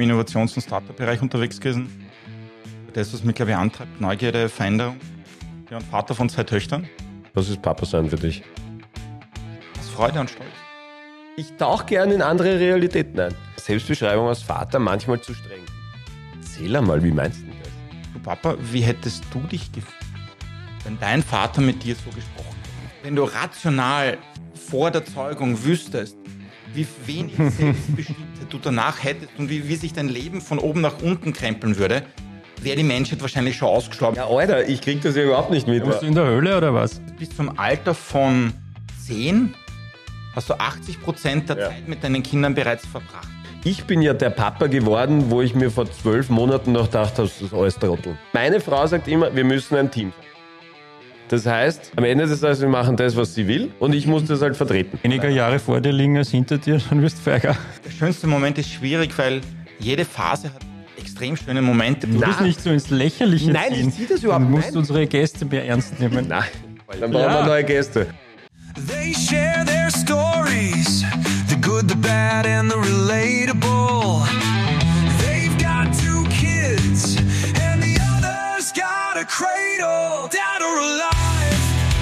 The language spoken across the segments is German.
Innovations- und Startup-Bereich unterwegs gewesen. Das, was mich, glaube ich, antreibt, Neugierde, Veränderung. Ja, und Vater von 2 Töchtern. Was ist Papa sein für dich? Aus Freude und Stolz. Ich tauche gerne in andere Realitäten ein. Selbstbeschreibung als Vater manchmal zu streng. Erzähl einmal, wie meinst du das? Du Papa, wie hättest du dich gefühlt, wenn dein Vater mit dir so gesprochen hätte? Wenn du rational vor der Zeugung wüsstest, wie wenig Selbstbestimmtheit du danach hättest und wie sich dein Leben von oben nach unten krempeln würde, wäre die Menschheit wahrscheinlich schon ausgestorben. Ja, Alter, ich krieg das ja überhaupt nicht mit. Bist du in der Höhle oder was? Bis zum Alter von 10 hast du 80% der Zeit mit deinen Kindern bereits verbracht. Ich bin ja der Papa geworden, wo ich mir vor 12 Monaten noch gedacht habe, das ist alles Trottel. Meine Frau sagt immer, wir müssen ein Team sein. Das heißt, am Ende des Tages, wir machen das, was sie will und ich muss das halt vertreten. Weniger Jahre vor dir liegen als hinter dir, dann wirst du feiger. Der schönste Moment ist schwierig, weil jede Phase hat extrem schöne Momente. Du bist nicht so ins Lächerliche Nein, ziehen. ich sehe das überhaupt Du musst nicht. unsere Gäste mehr ernst nehmen. Nein, dann brauchen wir neue Gäste. They share their stories, the good, the bad, and the relatable. They've got 2 kids, and the other's got a cradle. Dead or alive,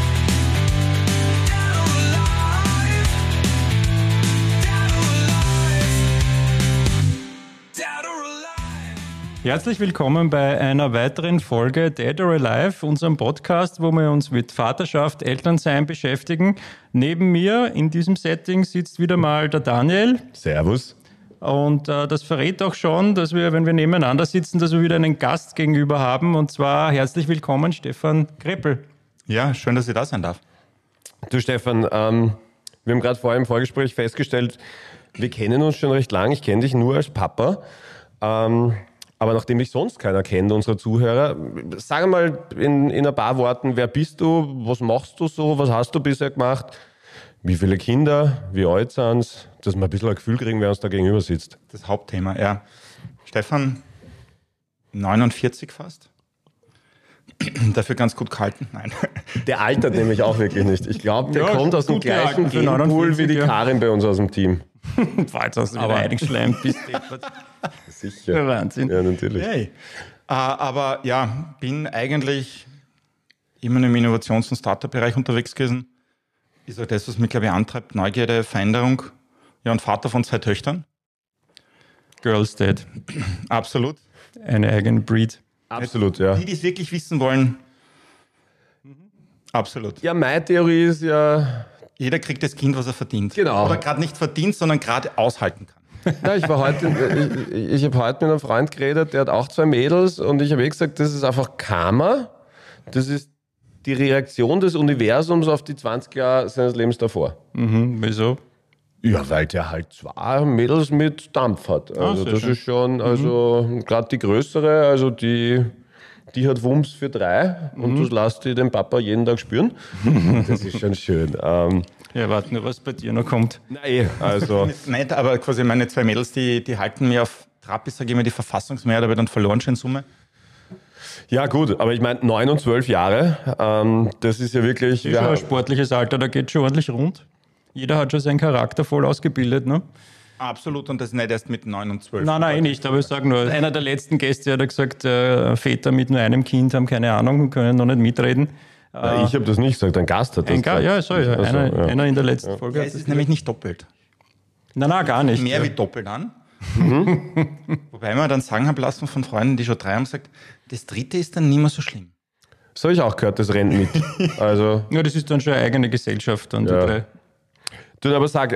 dead or alive, dead or alive, dead or alive. Herzlich willkommen bei einer weiteren Folge Dead or Alive, unserem Podcast, wo wir uns mit Vaterschaft, Elternsein beschäftigen. Neben mir in diesem Setting sitzt wieder mal der Daniel. Servus. Und das verrät auch schon, dass wir, wenn wir nebeneinander sitzen, dass wir wieder einen Gast gegenüber haben. Und zwar herzlich willkommen, Stefan Kreppel. Ja, schön, dass ich da sein darf. Du Stefan, wir haben gerade vorher im Vorgespräch festgestellt, wir kennen uns schon recht lang. Ich kenne dich nur als Papa. Aber nachdem dich sonst keiner kennt, unsere Zuhörer, sag mal in ein paar Worten, wer bist du, was machst du so, was hast du bisher gemacht, wie viele Kinder, wie alt sind sie, dass wir ein bisschen ein Gefühl kriegen, wer uns da gegenüber sitzt. Das Hauptthema, ja. Stefan, 49 fast. Dafür ganz gut gehalten. Nein. Der altert nämlich auch wirklich nicht. Ich glaube, der kommt aus dem gut gleichen gehalten für Genpool 49, wie die ja. Karin bei uns aus dem Team. Jetzt hast du wieder eingeschleimt, bist deppert. Sicher. Wahnsinn. Ja, natürlich. Hey. Aber ja, bin eigentlich immer im Innovations- und Startup-Bereich unterwegs gewesen. Ist auch das, was mich, glaube ich, antreibt, Neugierde, Veränderung. Ja, und Vater von 2 Töchtern. Girls Dead. Absolut. Eine eigene Breed. Absolut, ja. Die es wirklich wissen wollen, absolut. Ja, meine Theorie ist ja, Jeder kriegt das Kind, was er verdient. Genau. Oder gerade nicht verdient, sondern gerade aushalten kann. ja, ich habe heute mit einem Freund geredet, der hat auch 2 Mädels und ich habe gesagt, das ist einfach Karma. Das ist die Reaktion des Universums auf die 20 Jahre seines Lebens davor. Wieso? Ja, weil der halt 2 Mädels mit Dampf hat. Also sehr das schön. ist schon, also gerade die größere, also die hat Wumms für 3 und das lässt die den Papa jeden Tag spüren. Das ist schon schön. Ja, warte nur, was bei dir noch kommt. Nein, also Nicht, aber quasi meine 2 Mädels, die halten mir auf Trab, ich sage immer die Verfassungsmehrheit, aber dann verloren schon in Summe. ja gut, aber ich meine 9 und 12 Jahre, das ist ja wirklich... Das ist schon ein sportliches Alter, da geht schon ordentlich rund. Jeder hat schon seinen Charakter voll ausgebildet, ne? Absolut, und das nicht erst mit 9 und 12. Nein, eh nicht, aber ich sage nur, einer der letzten Gäste hat gesagt, Väter mit nur einem Kind haben keine Ahnung und können noch nicht mitreden. Ja, ich habe das nicht gesagt, ein Gast hat das gesagt. Ja, sorry, Also, einer in der letzten Folge Ja, hat es das ist nämlich nicht doppelt. Nein, gar nicht. Mehr wie doppelt an. Wobei man dann sagen habe lassen von Freunden, die schon 3 haben, gesagt, das 3. ist dann nicht mehr so schlimm. So habe ich auch gehört, das rennt mit. Also, Ja, das ist dann schon eine eigene Gesellschaft, dann Ja. die 3. du, aber sag,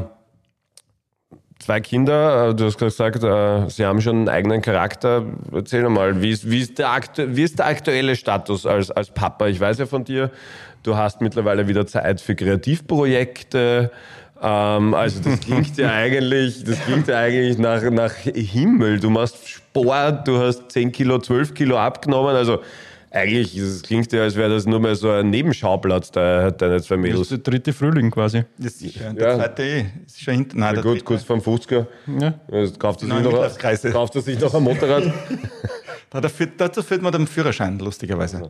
2 Kinder, du hast gesagt, sie haben schon einen eigenen Charakter. Erzähl mal, wie ist der aktuelle Status als Papa? Ich weiß ja von dir, du hast mittlerweile wieder Zeit für Kreativprojekte. Also das klingt ja eigentlich nach Himmel. Du machst Sport, du hast 10 Kilo, 12 Kilo abgenommen. Also eigentlich, das klingt ja, als wäre das nur mal so ein Nebenschauplatz, deine 2 Das Mädels. ist der 3. Frühling quasi. Das ist sicher. Der Ja. 2. ist schon hinten. Nein, Na der gut, 3. kurz vorm 50er. Ja. Jetzt kauft er Neue Mittagskreise. sich noch ein Motorrad. Dazu führt man den Führerschein, lustigerweise.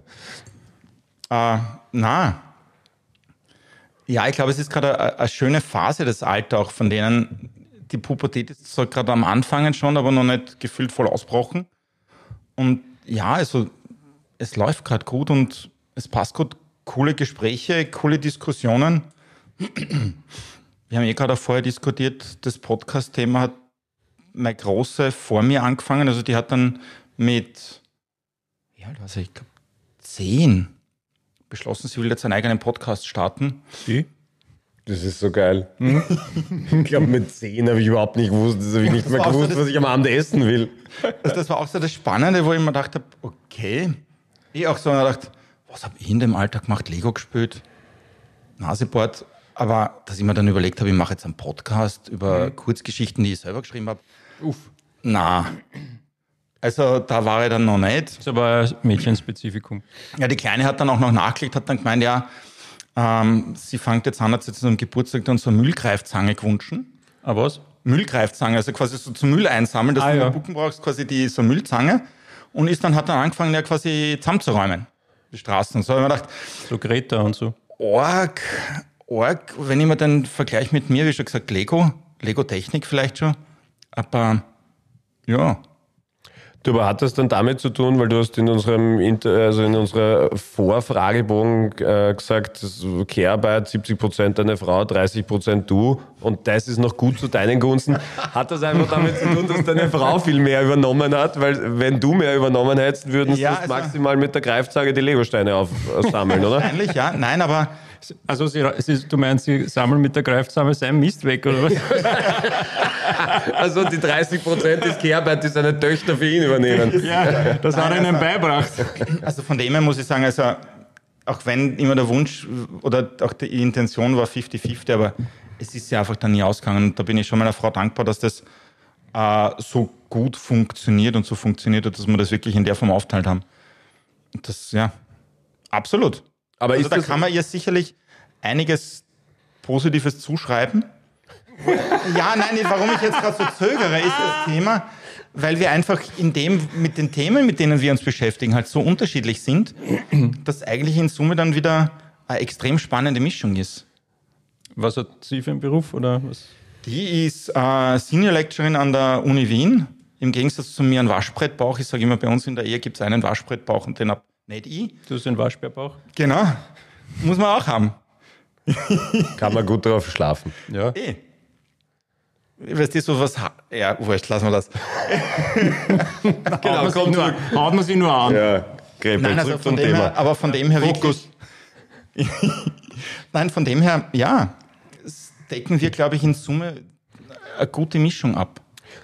Na. Ja, ich glaube, es ist gerade eine schöne Phase des Alters auch von denen, die Pubertät ist so gerade am Anfangen schon, aber noch nicht gefühlt voll ausgebrochen. Und ja, also es läuft gerade gut und es passt gut. Coole Gespräche, coole Diskussionen. Wir haben gerade auch vorher diskutiert, das Podcast-Thema hat meine Große vor mir angefangen. Also die hat dann mit, ja, also ich glaube 10 beschlossen, sie will jetzt einen eigenen Podcast starten. Sie? Das ist so geil. Ich glaube, mit 10 habe ich überhaupt nicht gewusst, was ich am Abend essen will. Also das war auch so das Spannende, wo ich mir gedacht habe, okay, ich auch so gedacht, was habe ich in dem Alter gemacht? Lego gespielt, Naseboard. Aber dass ich mir dann überlegt habe, ich mache jetzt einen Podcast über Kurzgeschichten, die ich selber geschrieben habe. Na, also da war ich dann noch nicht. Das ist aber ein Mädchenspezifikum. Ja, die Kleine hat dann auch noch nachgelegt, hat dann gemeint, ja, sie fängt jetzt an, hat jetzt am Geburtstag dann so eine Müllgreifzange gewünscht. Ah, was? Müllgreifzange, also quasi so zum Müll einsammeln, dass du ja. in Bucken brauchst, quasi so eine Müllzange. Und hat dann angefangen, ja quasi zusammenzuräumen, die Straßen. So habe ich mir gedacht, So Greta und so. Org, wenn ich mir den Vergleich mit mir, wie schon gesagt, Lego-Technik vielleicht schon, aber ja. Du, aber hat das dann damit zu tun, weil du hast in unserer Vorfragebogen gesagt, Care-Arbeit 70% deine Frau, 30% du und das ist noch gut zu deinen Gunsten. Hat das einfach damit zu tun, dass deine Frau viel mehr übernommen hat? Weil wenn du mehr übernommen hättest, würden sie Ja, das also- maximal mit der Greifzange die Legosteine aufsammeln, oder? Wahrscheinlich, ja. Nein, aber Also du meinst, sie sammeln mit der Greifzange seinen Mist weg, oder was? Also die 30% des Care-Arbeit, die seine Töchter für ihn übernehmen. Ja, das hat er ihnen beigebracht. also von dem her muss ich sagen, also auch wenn immer der Wunsch oder auch die Intention war 50-50, aber es ist ja einfach dann nie ausgegangen. Und da bin ich schon meiner Frau dankbar, dass das so gut funktioniert und so funktioniert hat, dass wir das wirklich in der Form aufteilt haben. Und das, ja, absolut. Aber Also ist da das, kann man ihr sicherlich einiges Positives zuschreiben. Ja, nein, warum ich jetzt gerade so zögere, ist das Thema, weil wir einfach mit den Themen, mit denen wir uns beschäftigen, halt so unterschiedlich sind, dass eigentlich in Summe dann wieder eine extrem spannende Mischung ist. Was hat sie für einen Beruf, oder was? Die ist Senior Lecturerin an der Uni Wien. Im Gegensatz zu mir ein Waschbrettbauch. Ich sage immer, bei uns in der Ehe gibt es einen Waschbrettbauch und den hab nicht ich. Du hast einen Waschbärbauch? Genau. Muss man auch haben. kann man gut drauf schlafen. Ja. Weißt du, so was... Ja, wurscht, lassen wir das. Genau, Haut man sie nur an. Ja, Gretel, Nein, also zurück von zum dem Thema. her, aber von dem her Fokus. wirklich... Nein, von dem her, ja, decken wir, glaube ich, in Summe eine gute Mischung ab.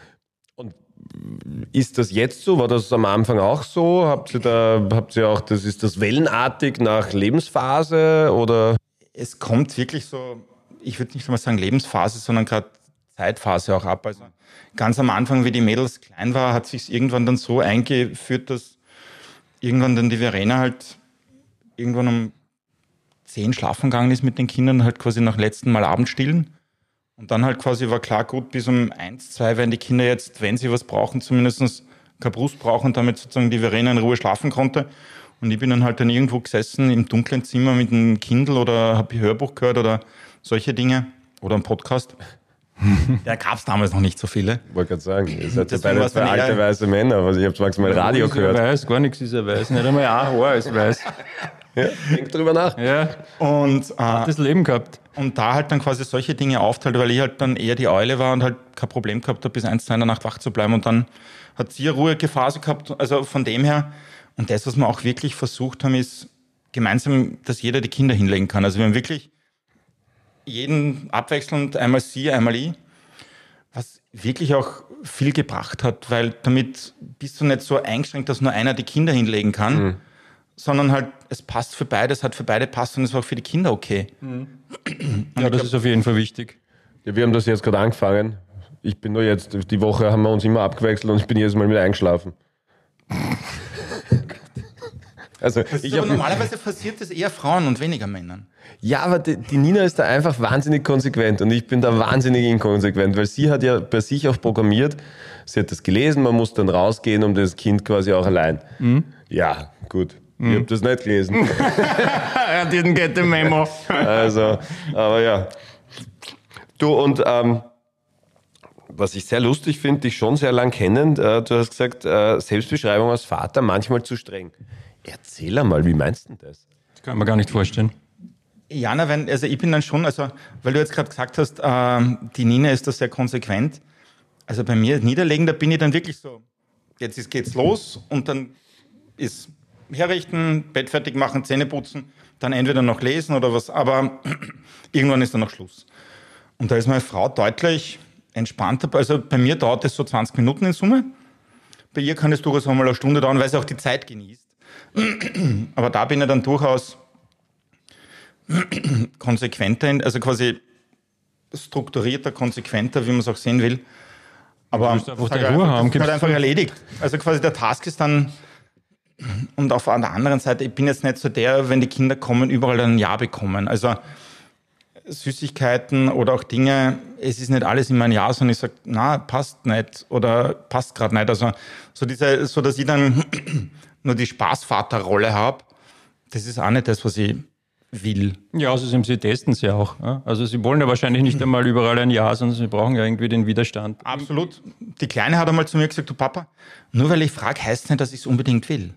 Ist das jetzt so? War das am Anfang auch so? Habt ihr auch, ist das wellenartig nach Lebensphase oder? Es kommt wirklich so, ich würde nicht mal sagen Lebensphase, sondern gerade Zeitphase auch ab. Also ganz am Anfang, wie die Mädels klein war, hat sich irgendwann dann so eingeführt, dass irgendwann dann die Verena halt irgendwann um 10 schlafen gegangen ist mit den Kindern, halt quasi nach letzten Mal Abendstillen. Und dann halt quasi war klar, gut, bis um 1, 2 werden die Kinder jetzt, wenn sie was brauchen, zumindest keine Brust brauchen, damit sozusagen die Verena in Ruhe schlafen konnte. Und ich bin dann halt dann irgendwo gesessen im dunklen Zimmer mit einem Kindle oder habe ein Hörbuch gehört oder solche Dinge oder einen Podcast. Da gab es damals noch nicht so viele. Ich wollte gerade sagen, ihr seid ja Deswegen beide war's zwei dann eher- alte weiße Männer, aber ich habe maximal Radio Nichts ist gehört. er weiß, gar nichts ist er weiß. Nicht einmal ein Haar ist weiß. Ja, denk drüber nach. Ja, Und, das Leben gehabt. und da halt dann quasi solche Dinge aufteilt, weil ich halt dann eher die Eule war und halt kein Problem gehabt habe, bis 1, 2 in der Nacht wach zu bleiben. Und dann hat sie eine ruhige Phase gehabt. Also von dem her, und das, was wir auch wirklich versucht haben, ist gemeinsam, dass jeder die Kinder hinlegen kann. Also wir haben wirklich jeden abwechselnd, einmal sie, einmal ich, was wirklich auch viel gebracht hat, weil damit bist du nicht so eingeschränkt, dass nur einer die Kinder hinlegen kann, sondern halt, es passt für beide, es hat für beide passt und es war auch für die Kinder okay. Ja, das ist auf jeden Fall wichtig. Ja, wir haben das jetzt gerade angefangen. Ich bin nur jetzt, die Woche haben wir uns immer abgewechselt und ich bin jedes Mal wieder eingeschlafen. Also ich Aber hab, normalerweise passiert das eher Frauen und weniger Männern. ja, aber die Nina ist da einfach wahnsinnig konsequent und ich bin da wahnsinnig inkonsequent, weil sie hat ja bei sich auch programmiert, sie hat das gelesen, man muss dann rausgehen um das Kind quasi auch allein. Ja, gut. Ich habe das nicht gelesen. I didn't get the memo. Also, aber ja. Du, und was ich sehr lustig finde, dich schon sehr lang kennen, du hast gesagt, Selbstbeschreibung als Vater manchmal zu streng. Erzähl einmal, wie meinst du das? Das kann man gar nicht vorstellen. Ja, also ich bin dann schon, also weil du jetzt gerade gesagt hast, die Nina ist da sehr konsequent. Also bei mir niederlegen, da bin ich dann wirklich so, jetzt geht's los und dann ist herrichten, Bett fertig machen, Zähne putzen, dann entweder noch lesen oder was, aber irgendwann ist dann noch Schluss. Und da ist meine Frau deutlich entspannter. Also bei mir dauert es so 20 Minuten in Summe. Bei ihr kann es durchaus einmal eine Stunde dauern, weil sie auch die Zeit genießt. Aber da bin ich dann durchaus konsequenter, also quasi strukturierter, konsequenter, wie man es auch sehen will. Aber einfach die Ruhe haben, das ist halt einfach erledigt. Also quasi der Task ist dann, und auf der anderen Seite, ich bin jetzt nicht so der, wenn die Kinder kommen, überall dann ein Ja bekommen. Also Süßigkeiten oder auch Dinge, es ist nicht alles immer ein Ja, sondern ich sage, na, passt nicht oder passt gerade nicht. Also so dass ich dann nur die Spaßvaterrolle habe, das ist auch nicht das, was ich will. Ja, also sie testen es ja auch. Ja? Also sie wollen ja wahrscheinlich nicht einmal überall ein Ja, sondern sie brauchen ja irgendwie den Widerstand. Absolut. Die Kleine hat einmal zu mir gesagt, du Papa, nur weil ich frage, heißt nicht, dass ich es unbedingt will.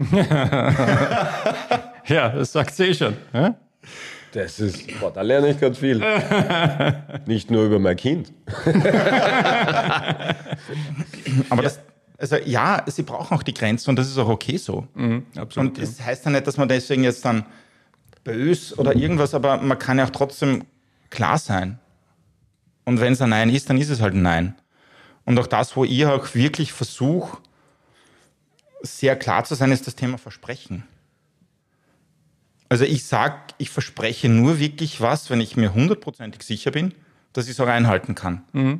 Ja, das sagt sie schon. Ja? Das ist, da lerne ich ganz viel. Nicht nur über mein Kind. Aber sie brauchen auch die Grenzen und das ist auch okay so. Absolut. Und das heißt ja nicht, dass man deswegen jetzt dann böse oder irgendwas, aber man kann ja auch trotzdem klar sein. Und wenn es ein Nein ist, dann ist es halt ein Nein. Und auch das, wo ich auch wirklich versuche, sehr klar zu sein, ist das Thema Versprechen. Also ich verspreche nur wirklich was, wenn ich mir 100% sicher bin, dass ich es auch einhalten kann.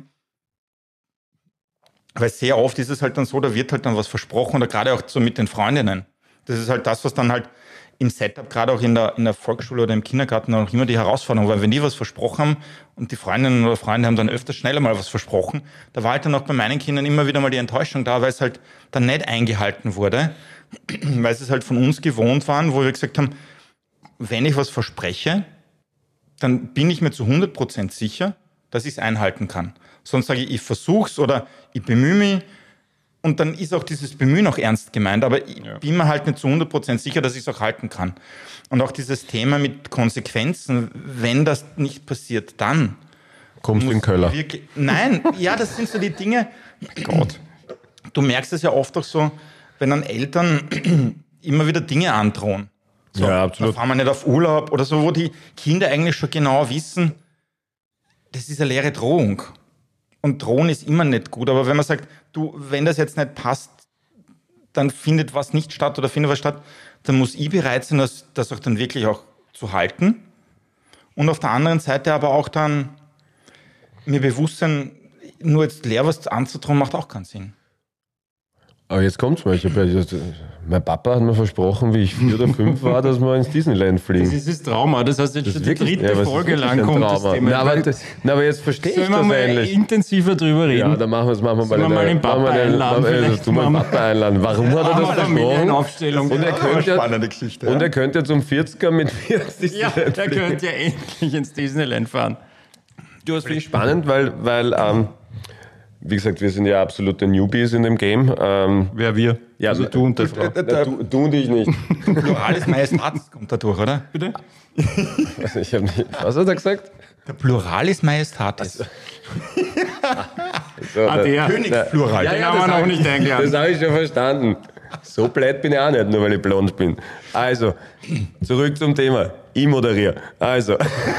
Weil sehr oft ist es halt dann so, da wird halt dann was versprochen oder gerade auch so mit den Freundinnen. Das ist halt das, was dann halt im Setup, gerade auch in der Volksschule oder im Kindergarten auch immer die Herausforderung, weil wenn die was versprochen haben und die Freundinnen oder Freunde haben dann öfter schneller mal was versprochen, da war halt dann auch bei meinen Kindern immer wieder mal die Enttäuschung da, weil es halt dann nicht eingehalten wurde, weil sie es halt von uns gewohnt waren, wo wir gesagt haben, wenn ich was verspreche, dann bin ich mir zu 100% sicher, dass ich es einhalten kann. Sonst sage ich versuch's oder ich bemühe mich. Und dann ist auch dieses Bemühen auch ernst gemeint, aber ich bin mir halt nicht zu 100% sicher, dass ich es auch halten kann. Und auch dieses Thema mit Konsequenzen, wenn das nicht passiert, dann kommst du in Köller. Nein, ja, das sind so die Dinge. Gott. Du merkst es ja oft auch so, wenn dann Eltern immer wieder Dinge androhen. So, ja, absolut. Da fahren wir nicht auf Urlaub oder so, wo die Kinder eigentlich schon genau wissen, das ist eine leere Drohung. Und drohen ist immer nicht gut. Aber wenn man sagt, du, wenn das jetzt nicht passt, dann findet was nicht statt oder findet was statt, dann muss ich bereit sein, das auch dann wirklich auch zu halten. Und auf der anderen Seite aber auch dann mir bewusst sein, nur jetzt leer was anzudrohen, macht auch keinen Sinn. Aber jetzt kommt's mal. Mein Papa hat mir versprochen, wie ich 4 oder 5 war, dass wir ins Disneyland fliegen. Das ist das Trauma. Das heißt, jetzt Das schon ist die wirklich- dritte ja, was ist Folge wirklich lang ein kommt das Trauma? Thema. Aber jetzt verstehe ich Sollen wir das mal eigentlich. intensiver drüber reden? Ja, dann machen wir es Sollen wir mal den Papa einladen? Du mal den Papa einladen. Warum hat er das versprochen? Familienaufstellung. Und er könnte ja, Spannende Geschichte. und er könnte zum 40er mit mir ins Ja, Disneyland der fliegen. könnte ja endlich ins Disneyland fahren. Du, das finde ich spannend, weil wie gesagt, wir sind ja absolute Newbies in dem Game. Wer wir? Ja, Also du und die Frau. Du und ich nicht. Pluralis Majestatis kommt da durch, oder? Bitte? Ich hab nicht. Was hat er gesagt? Der Pluralis Majestatis. So, der. Königsplural. Den haben wir noch nicht eingeladen. Das habe ich schon verstanden. So blöd bin ich auch nicht, nur weil ich blond bin. Also, zurück zum Thema. Ich moderiere. Also.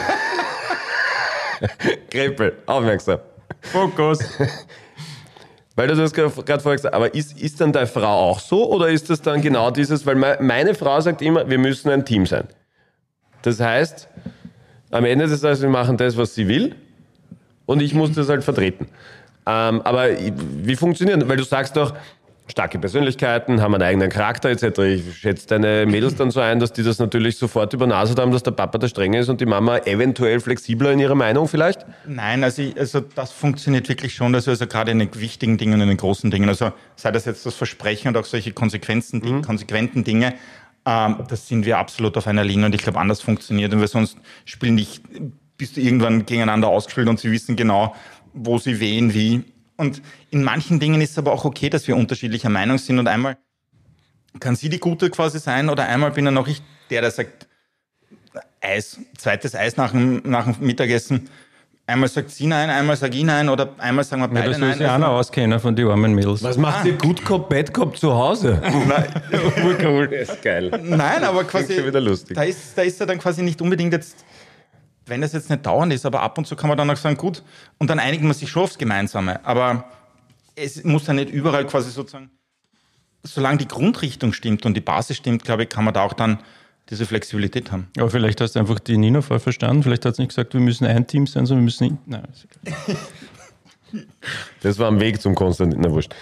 Krepel, aufmerksam. Fokus. Weil du das gerade vorher gesagt hast, aber ist dann deine Frau auch so oder ist das dann genau dieses, weil meine Frau sagt immer, wir müssen ein Team sein. Das heißt, am Ende des Tages, wir machen das, was sie will und ich muss das halt vertreten. Aber wie funktioniert das? Weil du sagst doch, starke Persönlichkeiten, haben einen eigenen Charakter etc. Ich schätze deine Mädels dann so ein, dass die das natürlich sofort übernaselt haben, dass der Papa der Strenge ist und die Mama eventuell flexibler in ihrer Meinung vielleicht? Nein, also das funktioniert wirklich schon, also gerade in den wichtigen Dingen, in den großen Dingen, also sei das jetzt das Versprechen und auch solche konsequenten Dinge, das sind wir absolut auf einer Linie und ich glaube, anders funktioniert und wir sonst bist du irgendwann gegeneinander ausgespielt und sie wissen genau, wo sie wen wie Und in manchen Dingen ist es aber auch okay, dass wir unterschiedlicher Meinung sind. Und einmal kann sie die Gute quasi sein oder einmal bin dann auch ich der sagt, Eis, zweites Eis nach dem Mittagessen. Einmal sagt sie nein, einmal sage ich nein oder einmal sagen wir beide das nein. soll sich einer auskennen von den armen Mädels. Was macht ihr Good Cop, Bad Cop zu Hause? Cool. Das ist geil. Nein, aber quasi, schon wieder lustig. da ist er dann quasi nicht unbedingt jetzt, wenn das jetzt nicht dauernd ist, aber ab und zu kann man dann auch sagen, gut, und dann einigen wir sich schon aufs Gemeinsame. Aber es muss ja nicht überall quasi sozusagen, solange die Grundrichtung stimmt und die Basis stimmt, glaube ich, kann man da auch dann diese Flexibilität haben. Aber vielleicht hast du einfach die Nina voll verstanden. Vielleicht hat sie nicht gesagt, wir müssen ein Team sein, sondern wir müssen... Nein, ist egal. Das war am Weg zum Konstantin, na wurscht.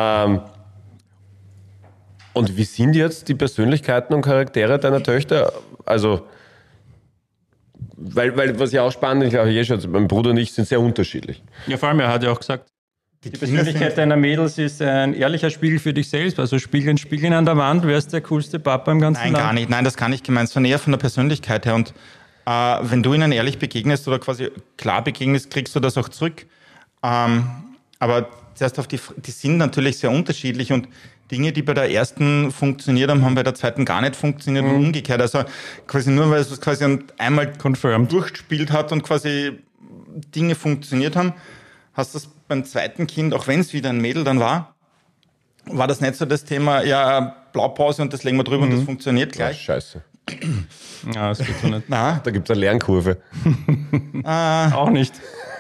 Und wie sind jetzt die Persönlichkeiten und Charaktere deiner Töchter? Also, weil was ja auch spannend ist, glaube ich, schon, mein Bruder und ich sind sehr unterschiedlich. Ja, vor allem, er hat ja auch gesagt, die Persönlichkeit deiner Mädels ist ein ehrlicher Spiegel für dich selbst. Also Spiegeln an der Wand, wer ist der coolste Papa im ganzen Nein, Land? gar nicht. Nein, das kann nicht gemeint, sondern eher von der Persönlichkeit her. Und wenn du ihnen ehrlich begegnest oder quasi klar begegnest, kriegst du das auch zurück. Aber zuerst auf die sind natürlich sehr unterschiedlich und Dinge, die bei der ersten funktioniert haben, haben bei der zweiten gar nicht funktioniert und umgekehrt. Also quasi nur, weil es quasi einmal Confirmed durchgespielt hat und quasi Dinge funktioniert haben, hast das beim zweiten Kind, auch wenn es wieder ein Mädel dann war das nicht so das Thema, ja, Blaupause und das legen wir drüber und das funktioniert Ja, gleich. scheiße. Ja, das geht so nicht. Na, Da gibt es eine Lernkurve. Auch nicht.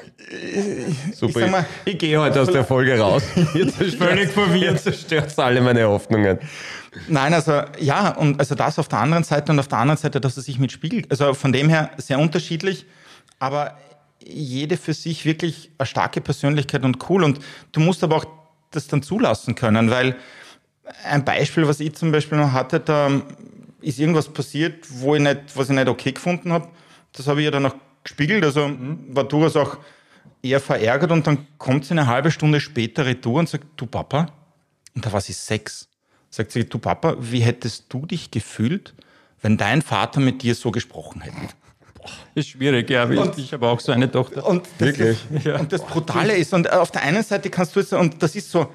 Super. sag mal, Ich gehe heute aus der Folge raus. Völlig verwirrt. Zerstört alle meine Hoffnungen. nein, also ja, und also das auf der anderen Seite und auf der anderen Seite, dass es sich mitspiegelt. Also von dem her sehr unterschiedlich, aber jede für sich wirklich eine starke Persönlichkeit und cool. Und du musst aber auch das dann zulassen können, weil ein Beispiel, was ich zum Beispiel noch hatte, da ist irgendwas passiert, was ich nicht okay gefunden habe. Das habe ich ihr dann noch gespiegelt, also war durchaus auch eher verärgert und dann kommt sie eine halbe Stunde später retour und sagt, du Papa, und da war sie 6, sagt sie, du Papa, wie hättest du dich gefühlt, wenn dein Vater mit dir so gesprochen hätte? Ist schwierig, ja. Ich habe auch so eine Tochter. Und das Wirklich? Und das Brutale ist, und auf der einen Seite kannst du jetzt, und das ist so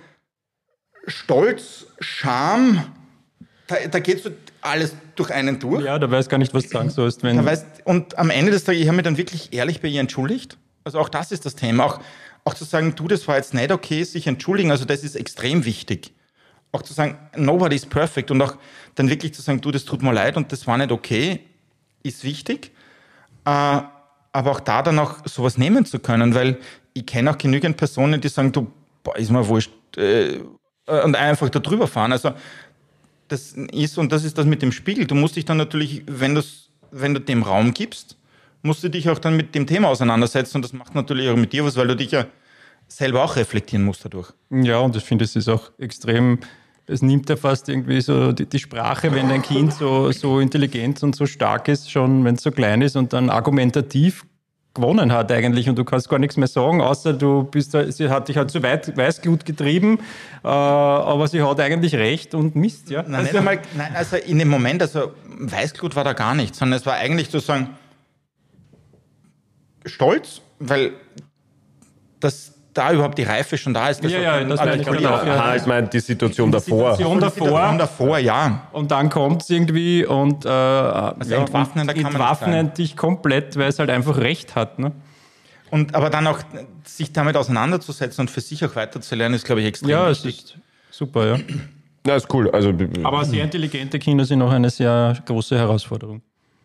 Stolz, Scham, da geht so alles durch einen durch. Ja, da weiß gar nicht, was du sagen sollst. Wenn Und am Ende des Tages, ich habe mich dann wirklich ehrlich bei ihr entschuldigt. Also auch das ist das Thema. Auch zu sagen, du, das war jetzt nicht okay, sich entschuldigen, also das ist extrem wichtig. Auch zu sagen, nobody is perfect und auch dann wirklich zu sagen, du, das tut mir leid und das war nicht okay, ist wichtig. Aber auch da dann auch sowas nehmen zu können, weil ich kenne auch genügend Personen, die sagen, du, boah, ist mir wurscht, und einfach da drüber fahren. Also das ist das mit dem Spiegel. Du musst dich dann natürlich, wenn du dem Raum gibst, musst du dich auch dann mit dem Thema auseinandersetzen und das macht natürlich auch mit dir was, weil du dich ja selber auch reflektieren musst dadurch. Ja, und ich finde, es ist auch extrem, es nimmt ja fast irgendwie so die Sprache, wenn dein Kind so intelligent und so stark ist, schon wenn es so klein ist und dann argumentativ gewonnen hat eigentlich und du kannst gar nichts mehr sagen, außer sie hat dich halt zu weit Weißglut getrieben, aber sie hat eigentlich recht und Mist, ja. Nein, also in dem Moment, also Weißglut war da gar nichts, sondern es war eigentlich sozusagen Stolz, weil das da überhaupt die Reife schon da ist. Das meine ich genau. auch. Ich meine, die Situation davor. Die Situation davor, ja. Und dann kommt es irgendwie und entwaffnen dich komplett, weil es halt einfach recht hat. Ne? Aber dann auch sich damit auseinanderzusetzen und für sich auch weiterzulernen, ist, glaube ich, extrem Ja, es wichtig. ist super, ja. Ja, ist cool. Also, Aber sehr intelligente Kinder sind auch eine sehr große Herausforderung.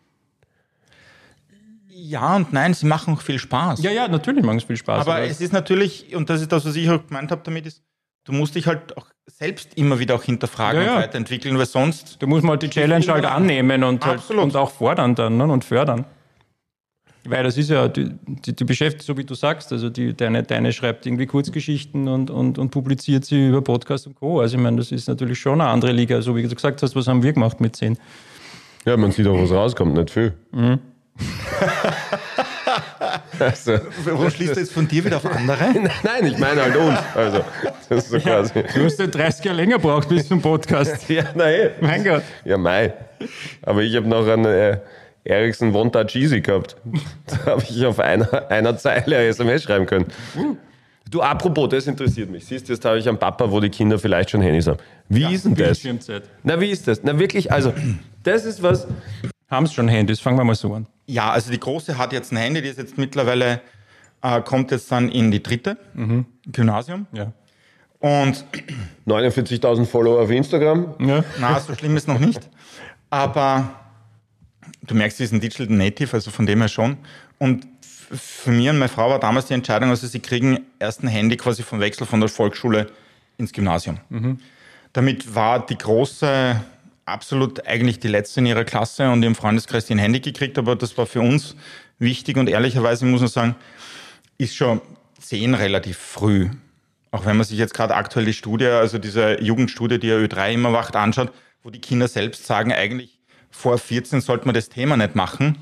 Ja und nein, sie machen auch viel Spaß. Ja, natürlich machen es viel Spaß. Aber es ist natürlich, und das ist das, was ich auch gemeint habe damit, ist, du musst dich halt auch selbst immer wieder auch hinterfragen und weiterentwickeln, weil sonst... du musst mal die Challenge halt annehmen und auch fordern dann, ne, und fördern. Weil das ist ja, die beschäftigt, so wie du sagst, also deine schreibt irgendwie Kurzgeschichten und publiziert sie über Podcast und Co. Also ich meine, das ist natürlich schon eine andere Liga. So wie du gesagt hast, was haben wir gemacht mit 10? ja, man sieht auch, was rauskommt, nicht viel. Also, Warum schließt du jetzt von dir wieder auf andere? nein, ich meine halt uns. Also, das ist so quasi. Du hast ja 30 Jahre länger braucht bis zum Podcast. Ja, nein. Mein Gott. Ja, mei. Aber ich habe noch einen Ericsson One Touch Easy gehabt. Da habe ich auf einer Zeile SMS schreiben können. Du, apropos, das interessiert mich. Siehst du, jetzt habe ich einen Papa, wo die Kinder vielleicht schon Handys haben. Wie ist denn das? Bildschirmzeit. Na, wie ist das? Na, wirklich, also, das ist was... Haben sie schon Handys? Fangen wir mal so an. Ja, also die Große hat jetzt ein Handy, die ist jetzt mittlerweile, kommt jetzt dann in die 3. Gymnasium. Ja. Und 49.000 Follower auf Instagram. Ja. na, so schlimm ist noch nicht. Aber du merkst, sie ist ein Digital Native, also von dem her schon. Und für mich und meine Frau war damals die Entscheidung, also sie kriegen erst ein Handy quasi vom Wechsel von der Volksschule ins Gymnasium. Damit war die Große absolut eigentlich die Letzte in ihrer Klasse und im Freundeskreis, die ein Handy gekriegt, aber das war für uns wichtig und ehrlicherweise muss man sagen, ist schon 10 relativ früh. Auch wenn man sich jetzt gerade aktuell die Studie, also diese Jugendstudie, die ja Ö3 immer macht, anschaut, wo die Kinder selbst sagen, eigentlich vor 14 sollte man das Thema nicht machen,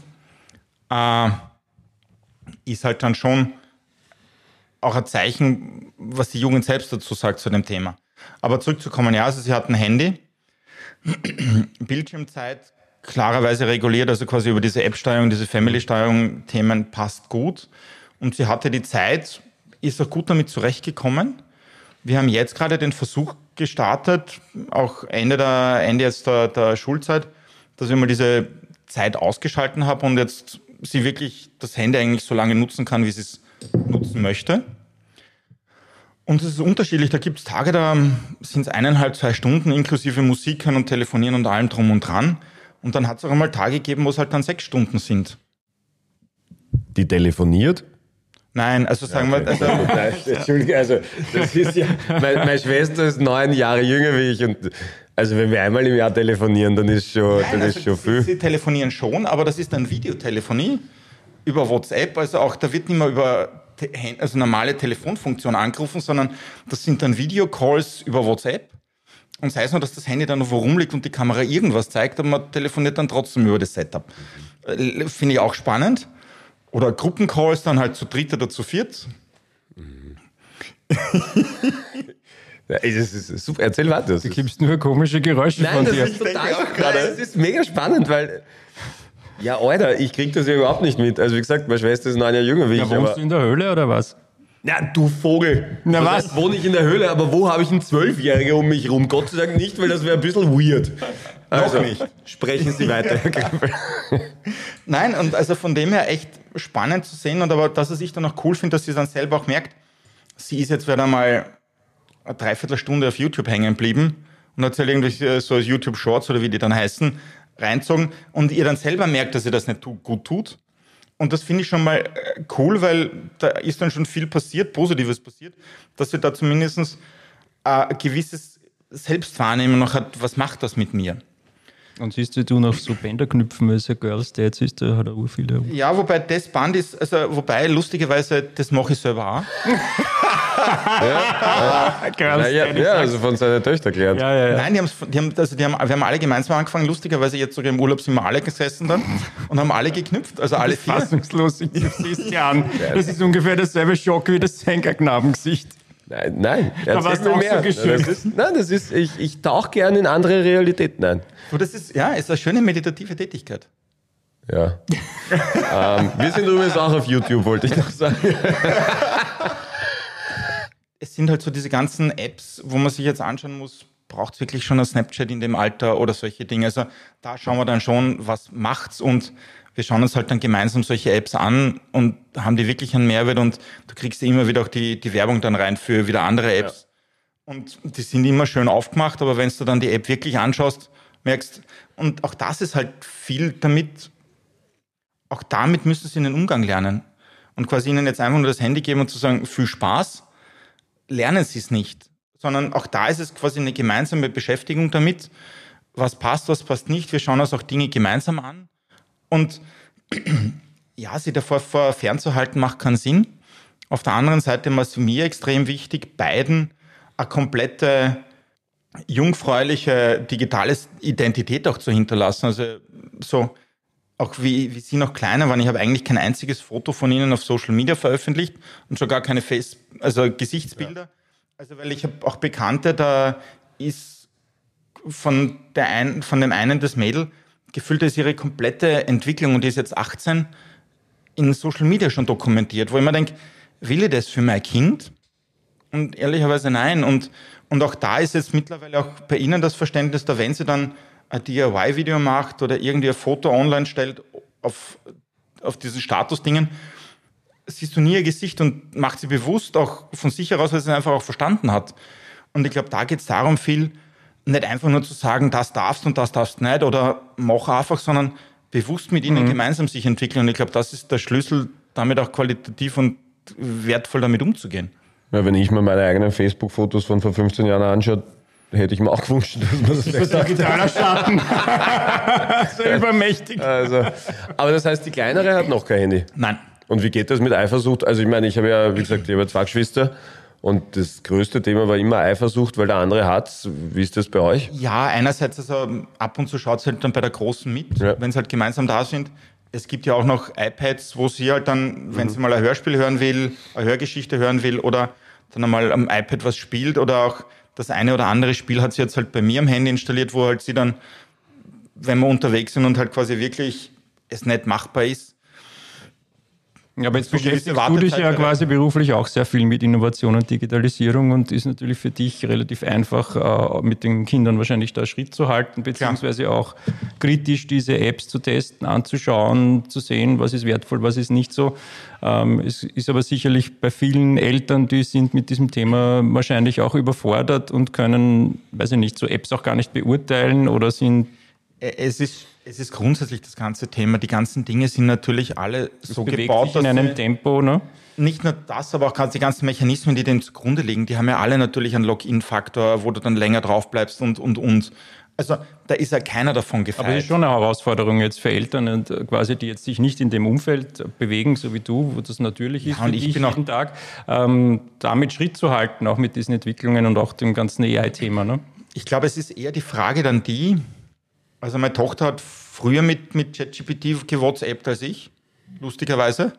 ist halt dann schon auch ein Zeichen, was die Jugend selbst dazu sagt zu dem Thema. Aber zurückzukommen, ja, also sie hat ein Handy, Bildschirmzeit klarerweise reguliert, also quasi über diese App-Steuerung, diese Family-Steuerung, Themen passt gut. Und sie hatte die Zeit, ist auch gut damit zurechtgekommen. Wir haben jetzt gerade den Versuch gestartet, auch Ende jetzt der Schulzeit, dass ich mal diese Zeit ausgeschalten habe und jetzt sie wirklich das Handy eigentlich so lange nutzen kann, wie sie es nutzen möchte. Und es ist unterschiedlich. Da gibt es Tage, da sind es 1,5, 2 Stunden inklusive Musik hören und Telefonieren und allem drum und dran. Und dann hat es auch einmal Tage gegeben, wo es halt dann 6 Stunden sind. Die telefoniert? Nein, also sagen wir... Also, Nein, Entschuldige, also das ist ja... Meine Schwester ist 9 Jahre jünger wie ich und also wenn wir einmal im Jahr telefonieren, dann ist schon, viel. Sie telefonieren schon, aber das ist dann Videotelefonie über WhatsApp. Also auch da wird nicht mehr über normale Telefonfunktion angerufen, sondern das sind dann Videocalls über WhatsApp. Und sei es nur, dass das Handy dann noch wo rumliegt und die Kamera irgendwas zeigt, aber man telefoniert dann trotzdem über das Setup. Finde ich auch spannend. Oder Gruppencalls dann halt zu 3. oder zu 4. Ja, das ist super. Erzähl weiter. Du gibst nur komische Geräusche von dir. Ist total das ist mega spannend, weil... Ja, Alter, ich krieg das ja überhaupt nicht mit. Also wie gesagt, meine Schwester ist 9 Jahre jünger wie ich. Wohnst du in der Höhle oder was? Na, du Vogel. Na, was? Heißt, wohne ich in der Höhle, aber wo habe ich einen 12-Jährigen um mich rum? Gott sei Dank nicht, weil das wäre ein bisschen weird. Also, Noch nicht. Sprechen Sie weiter, Herr Krempel. Nein, und also von dem her echt spannend zu sehen. Und aber dass ich dann auch cool finde, dass sie dann selber auch merkt, sie ist jetzt wieder mal eine Dreiviertelstunde auf YouTube hängen geblieben und hat halt irgendwie so YouTube Shorts oder wie die dann heißen, reinzogen und ihr dann selber merkt, dass ihr das nicht gut tut. Und das finde ich schon mal cool, weil da ist dann schon viel passiert, Positives passiert, dass sie da zumindest ein gewisses Selbstwahrnehmen noch hat, was macht das mit mir? Und siehst du, noch so Bänder knüpfen, weil es ja Girls Dad ist, da hat er viele. Ja, wobei das Band ist, wobei lustigerweise, das mache ich selber auch. Ja, also von seiner Töchter gelernt. Ja. Nein, wir haben alle gemeinsam angefangen. Lustigerweise jetzt sogar im Urlaub sind wir alle gesessen dann und haben alle geknüpft, also alle 4. Fassungslos, ich siehst dir an. Das ist ungefähr dasselbe Schock wie das Senkerknabengesicht. Nein, Da warst du auch so geschützt. Ich tauche gerne in andere Realitäten ein. So, das ist eine schöne meditative Tätigkeit. Ja. Wir sind übrigens auch auf YouTube, wollte ich noch sagen. Es sind halt so diese ganzen Apps, wo man sich jetzt anschauen muss, braucht es wirklich schon ein Snapchat in dem Alter oder solche Dinge. Also da schauen wir dann schon, was macht's und wir schauen uns halt dann gemeinsam solche Apps an und haben die wirklich einen Mehrwert und du kriegst immer wieder auch die Werbung dann rein für wieder andere Apps. Ja. Und die sind immer schön aufgemacht, aber wenn du dann die App wirklich anschaust, merkst, und auch das ist halt viel damit, auch damit müssen sie einen Umgang lernen. Und quasi ihnen jetzt einfach nur das Handy geben und zu sagen, viel Spaß, lernen sie es nicht. Sondern auch da ist es quasi eine gemeinsame Beschäftigung damit, was passt nicht. Wir schauen uns auch Dinge gemeinsam an. Und ja, sie davor fernzuhalten, macht keinen Sinn. Auf der anderen Seite war es für mich extrem wichtig, beiden eine komplette jungfräuliche digitale Identität auch zu hinterlassen. Also so, auch wie sie noch kleiner waren, ich habe eigentlich kein einziges Foto von ihnen auf Social Media veröffentlicht und schon gar keine Gesichtsbilder. Ja. Also weil ich habe auch Bekannte, da ist von dem einen das Mädel, gefühlt ist ihre komplette Entwicklung und die ist jetzt 18, in Social Media schon dokumentiert, wo ich mir denke, will ich das für mein Kind? Und ehrlicherweise nein. Und auch da ist jetzt mittlerweile auch bei Ihnen das Verständnis, da wenn sie dann ein DIY-Video macht oder irgendwie ein Foto online stellt auf diesen Statusdingen, siehst du nie ihr Gesicht und macht sie bewusst auch von sich heraus, weil sie es einfach auch verstanden hat. Und ich glaube, da geht es darum, viel nicht einfach nur zu sagen, das darfst und das darfst nicht oder mach einfach, sondern bewusst mit ihnen gemeinsam sich entwickeln. Und ich glaube, das ist der Schlüssel, damit auch qualitativ und wertvoll damit umzugehen. Ja, wenn ich mir meine eigenen Facebook-Fotos von vor 15 Jahren anschaue, hätte ich mir auch gewünscht, dass man das besser digitaler Schatten. So übermächtig. Also, aber das heißt, die Kleinere hat noch kein Handy. Nein. Und wie geht das mit Eifersucht? Also ich meine, ich habe ja, wie gesagt, ich habe 2 Geschwister und das größte Thema war immer Eifersucht, weil der andere hat. Wie ist das bei euch? Ja, einerseits, also ab und zu schaut sie halt dann bei der Großen mit, wenn sie halt gemeinsam da sind. Es gibt ja auch noch iPads, wo sie halt dann, wenn sie mal ein Hörspiel hören will, eine Hörgeschichte hören will oder dann einmal am iPad was spielt oder auch das eine oder andere Spiel hat sie jetzt halt bei mir am Handy installiert, wo halt sie dann, wenn wir unterwegs sind und halt quasi wirklich es nicht machbar ist. Ja, aber jetzt So gewisse beschäftigst du dich ja Wartezeit quasi beruflich auch sehr viel mit Innovation und Digitalisierung und ist natürlich für dich relativ einfach, mit den Kindern wahrscheinlich da Schritt zu halten, beziehungsweise auch kritisch diese Apps zu testen, anzuschauen, zu sehen, was ist wertvoll, was ist nicht so. Es ist aber sicherlich bei vielen Eltern, die sind mit diesem Thema wahrscheinlich auch überfordert und können, weiß ich nicht, so Apps auch gar nicht beurteilen oder sind... Es ist grundsätzlich das ganze Thema. Die ganzen Dinge sind natürlich alle so bewegt gebaut, sich in einem Tempo, ne? Nicht nur das, aber auch die ganzen Mechanismen, die dem zugrunde liegen, die haben ja alle natürlich einen Login-Faktor, wo du dann länger drauf bleibst und. Also da ist ja keiner davon gefeit. Aber das ist schon eine Herausforderung jetzt für Eltern, und quasi, die jetzt sich nicht in dem Umfeld bewegen, so wie du, wo das natürlich ist, Ja, und für ich dich bin auch- jeden Tag, damit Schritt zu halten, auch mit diesen Entwicklungen und auch dem ganzen AI-Thema. Ne? Ich glaube, es ist eher die Frage dann also meine Tochter hat früher mit ChatGPT gewhatsappt als ich, lustigerweise.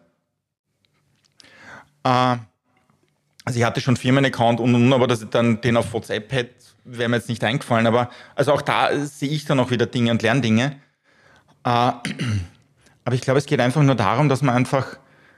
Also ich hatte schon Firmenaccount und, aber dass ich dann den auf WhatsApp hätte, wäre mir jetzt nicht eingefallen. Aber also auch da sehe ich dann auch wieder Dinge und lerne Dinge. Aber ich glaube, es geht einfach nur darum, dass man einfach,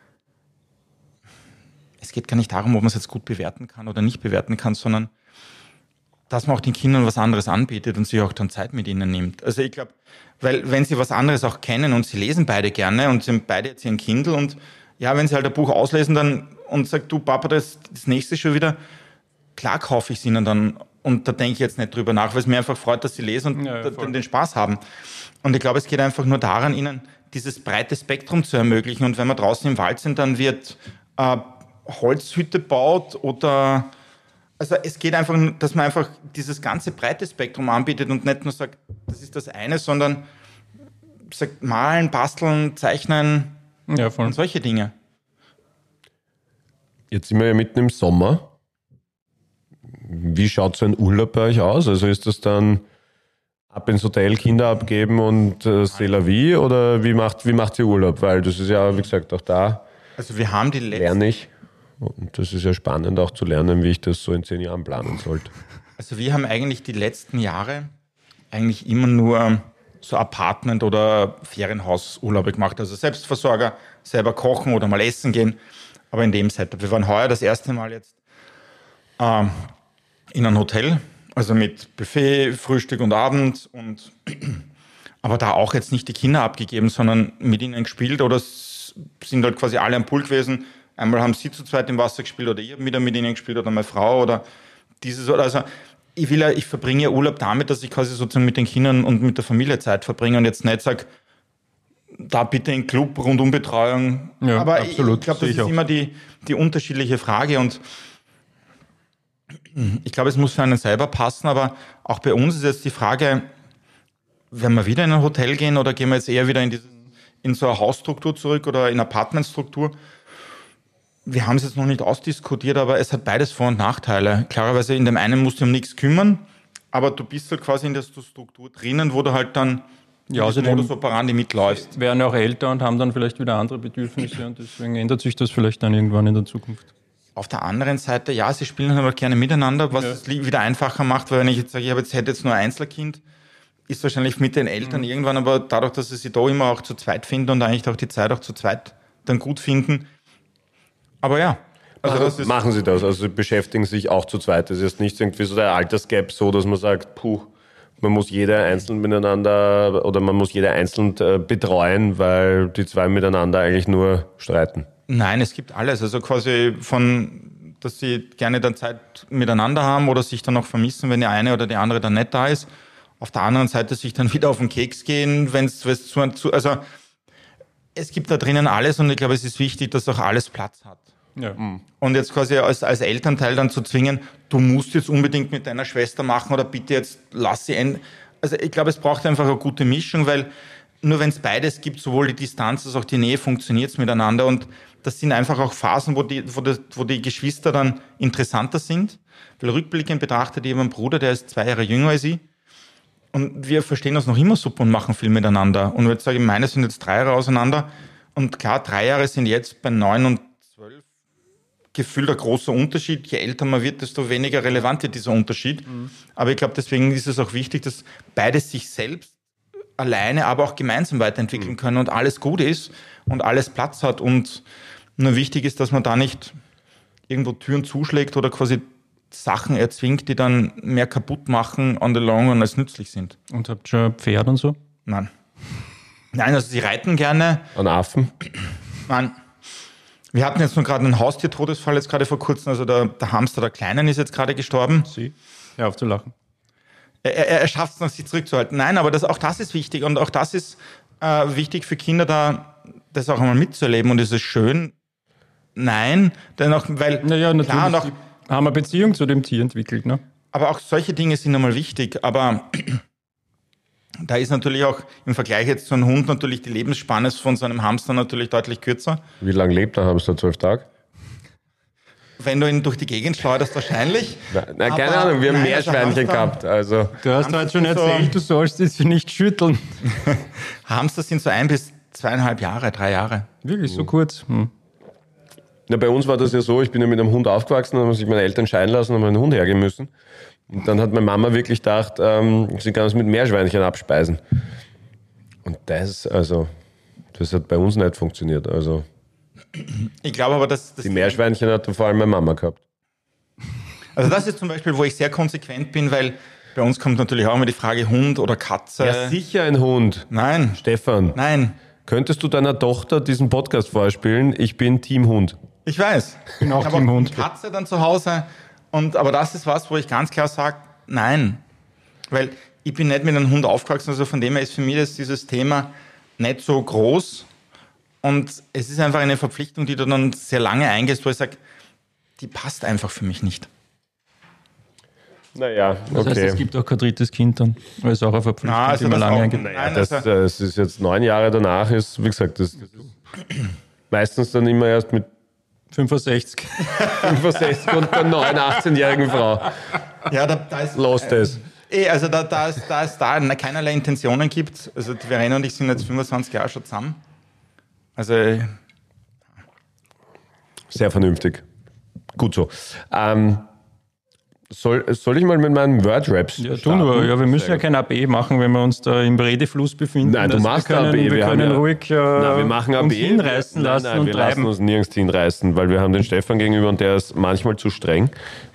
es geht gar nicht darum, ob man es jetzt gut bewerten kann oder nicht bewerten kann, sondern dass man auch den Kindern was anderes anbietet und sich auch dann Zeit mit ihnen nimmt. Also ich glaube, weil wenn sie was anderes auch kennen und sie lesen beide gerne und sie haben beide jetzt ihren Kindle und ja, wenn sie halt ein Buch auslesen dann und sagt, du Papa, das nächste schon wieder, klar kaufe ich es ihnen dann und da denke ich jetzt nicht drüber nach, weil es mir einfach freut, dass sie lesen und dann den Spaß haben. Und ich glaube, es geht einfach nur daran, ihnen dieses breite Spektrum zu ermöglichen und wenn wir draußen im Wald sind, dann wird Holzhütte baut oder... Also es geht einfach, dass man einfach dieses ganze breite Spektrum anbietet und nicht nur sagt, das ist das eine, sondern sagt malen, basteln, zeichnen und solche Dinge. Jetzt sind wir ja mitten im Sommer. Wie schaut so ein Urlaub bei euch aus? Also ist das dann ab ins Hotel, Kinder abgeben und c'est la vie oder wie macht ihr Urlaub? Weil das ist ja, wie gesagt, auch da Also wir haben die lerne ich. Und das ist ja spannend auch zu lernen, wie ich das so in 10 Jahren planen sollte. Also wir haben eigentlich die letzten Jahre eigentlich immer nur so Apartment- oder Ferienhausurlaube gemacht. Also Selbstversorger, selber kochen oder mal essen gehen. Aber in dem Setup. Wir waren heuer das erste Mal jetzt in einem Hotel. Also mit Buffet, Frühstück und Abend. Aber da auch jetzt nicht die Kinder abgegeben, sondern mit ihnen gespielt oder sind halt quasi alle am Pool gewesen. Einmal haben sie zu zweit im Wasser gespielt oder ich habe wieder mit ihnen gespielt oder meine Frau oder dieses. Also ich verbringe Urlaub damit, dass ich quasi sozusagen mit den Kindern und mit der Familie Zeit verbringe und jetzt nicht sage, da bitte in Club, Rundumbetreuung. Ja, aber absolut. ich glaube, das ist immer die unterschiedliche Frage und ich glaube, es muss für einen selber passen, aber auch bei uns ist jetzt die Frage, werden wir wieder in ein Hotel gehen oder gehen wir jetzt eher wieder in so eine Hausstruktur zurück oder in eine Apartmentstruktur? Wir haben es jetzt noch nicht ausdiskutiert, aber es hat beides Vor- und Nachteile. Klarerweise in dem einen musst du um nichts kümmern, aber du bist halt quasi in der Struktur drinnen, wo du halt dann Modus operandi mitläufst. Werden ja auch älter und haben dann vielleicht wieder andere Bedürfnisse und deswegen ändert sich das vielleicht dann irgendwann in der Zukunft. Auf der anderen Seite, ja, sie spielen aber gerne miteinander, was es wieder einfacher macht, weil wenn ich jetzt sage, hätte jetzt nur ein Einzelkind, ist wahrscheinlich mit den Eltern irgendwann, aber dadurch, dass sie sich da immer auch zu zweit finden und eigentlich auch die Zeit auch zu zweit dann gut finden. Aber ja. Also das ist, machen Sie das? Also Sie beschäftigen sich auch zu zweit. Das ist jetzt nicht irgendwie so der Altersgap so, dass man sagt, man muss jeder einzeln miteinander oder man muss jeder einzeln betreuen, weil die zwei miteinander eigentlich nur streiten. nein, es gibt alles. Also quasi von, dass sie gerne dann Zeit miteinander haben oder sich dann noch vermissen, wenn der eine oder die andere dann nicht da ist. Auf der anderen Seite sich dann wieder auf den Keks gehen, wenn es also es gibt da drinnen alles und ich glaube, es ist wichtig, dass auch alles Platz hat. Ja. Und jetzt quasi als Elternteil dann zu zwingen, du musst jetzt unbedingt mit deiner Schwester machen oder bitte jetzt lass sie Also ich glaube, es braucht einfach eine gute Mischung, weil nur wenn es beides gibt, sowohl die Distanz als auch die Nähe, funktioniert es miteinander. Und das sind einfach auch Phasen, wo die Geschwister dann interessanter sind. Weil rückblickend betrachtet, ich habe einen Bruder, der ist 2 Jahre jünger als ich. Und wir verstehen uns noch immer super und machen viel miteinander. Und jetzt sage ich, meine sind jetzt 3 Jahre auseinander. Und klar, 3 Jahre sind jetzt bei 9 und 12 gefühlt ein großer Unterschied. Je älter man wird, desto weniger relevant wird dieser Unterschied. Aber ich glaube, deswegen ist es auch wichtig, dass beides sich selbst alleine, aber auch gemeinsam weiterentwickeln können und alles gut ist und alles Platz hat. Und nur wichtig ist, dass man da nicht irgendwo Türen zuschlägt oder quasi Sachen erzwingt, die dann mehr kaputt machen on the long run als nützlich sind. Und habt schon ein Pferd und so? Nein. Nein, also sie reiten gerne. An Affen? Nein. Wir hatten jetzt nur gerade einen Haustiertodesfall jetzt gerade vor kurzem. Also der Hamster der Kleinen ist jetzt gerade gestorben. Sie? Hör auf zu lachen. Er schafft es noch, sich zurückzuhalten. Nein, aber auch das ist wichtig. Und auch das ist wichtig für Kinder, das auch einmal mitzuerleben. Und ist es schön? Nein. Dennoch, weil Naja, natürlich. klar, und auch, Die haben eine Beziehung zu dem Tier entwickelt, ne? aber auch solche Dinge sind einmal wichtig. Aber da ist natürlich auch im Vergleich jetzt zu einem Hund natürlich die Lebensspanne von so einem Hamster natürlich deutlich kürzer. Wie lange lebt der Hamster? 12 Tage? Wenn du ihn durch die Gegend schleuderst, wahrscheinlich. Nein, keine Ahnung, wir haben Meerschweinchen gehabt. Also Du hast Hamster heute schon sind so- erzählt, du sollst es nicht schütteln. Hamster sind so 1 bis 2,5 Jahre, 3 Jahre. Wirklich so kurz? na, bei uns war das ja so, ich bin ja mit einem Hund aufgewachsen, dann haben sich meine Eltern scheiden lassen und haben einen Hund hergeben müssen. Und dann hat meine Mama wirklich gedacht, sie kann es mit Meerschweinchen abspeisen. Und das hat bei uns nicht funktioniert. Also Ich glaube aber, dass die Meerschweinchen hat vor allem meine Mama gehabt. also das ist zum Beispiel, wo ich sehr konsequent bin, weil bei uns kommt natürlich auch immer die Frage Hund oder Katze. Ja, sicher ein Hund. Nein, Stefan, nein, könntest du deiner Tochter diesen Podcast vorspielen? Ich bin Team Hund. ich weiß. Ich bin auch habe Team Hund. Katze dann zu Hause. Aber das ist was, wo ich ganz klar sage, nein. Weil ich bin nicht mit einem Hund aufgewachsen, also von dem her ist für mich dieses Thema nicht so groß. Und es ist einfach eine Verpflichtung, die du dann sehr lange eingehst, wo ich sage, die passt einfach für mich nicht. Naja, Das heißt, es gibt auch kein drittes Kind dann, weil es auch eine Verpflichtung Na, also die man das lange auch. eingeht. Nein, Das also, es ist jetzt 9 Jahre danach, ist, wie gesagt, das meistens dann immer erst mit 65. 65 und der neuen 18-jährigen Frau. ja, da ist Los das. Also da es keinerlei Intentionen gibt, also die Verena und ich sind jetzt 25 Jahre schon zusammen. Also Sehr vernünftig. Gut so. Soll ich mal mit meinen Wordraps Ja, tu nur. Ja, wir müssen ja kein AB machen, wenn wir uns da im Redefluss befinden. Nein, du Also machst wir können, AB. Wir haben können ja, ruhig nein, wir machen AB. uns hinreißen lassen nein, und wir treiben. lassen uns nirgends hinreißen, weil wir haben den Stefan gegenüber und der ist manchmal zu streng.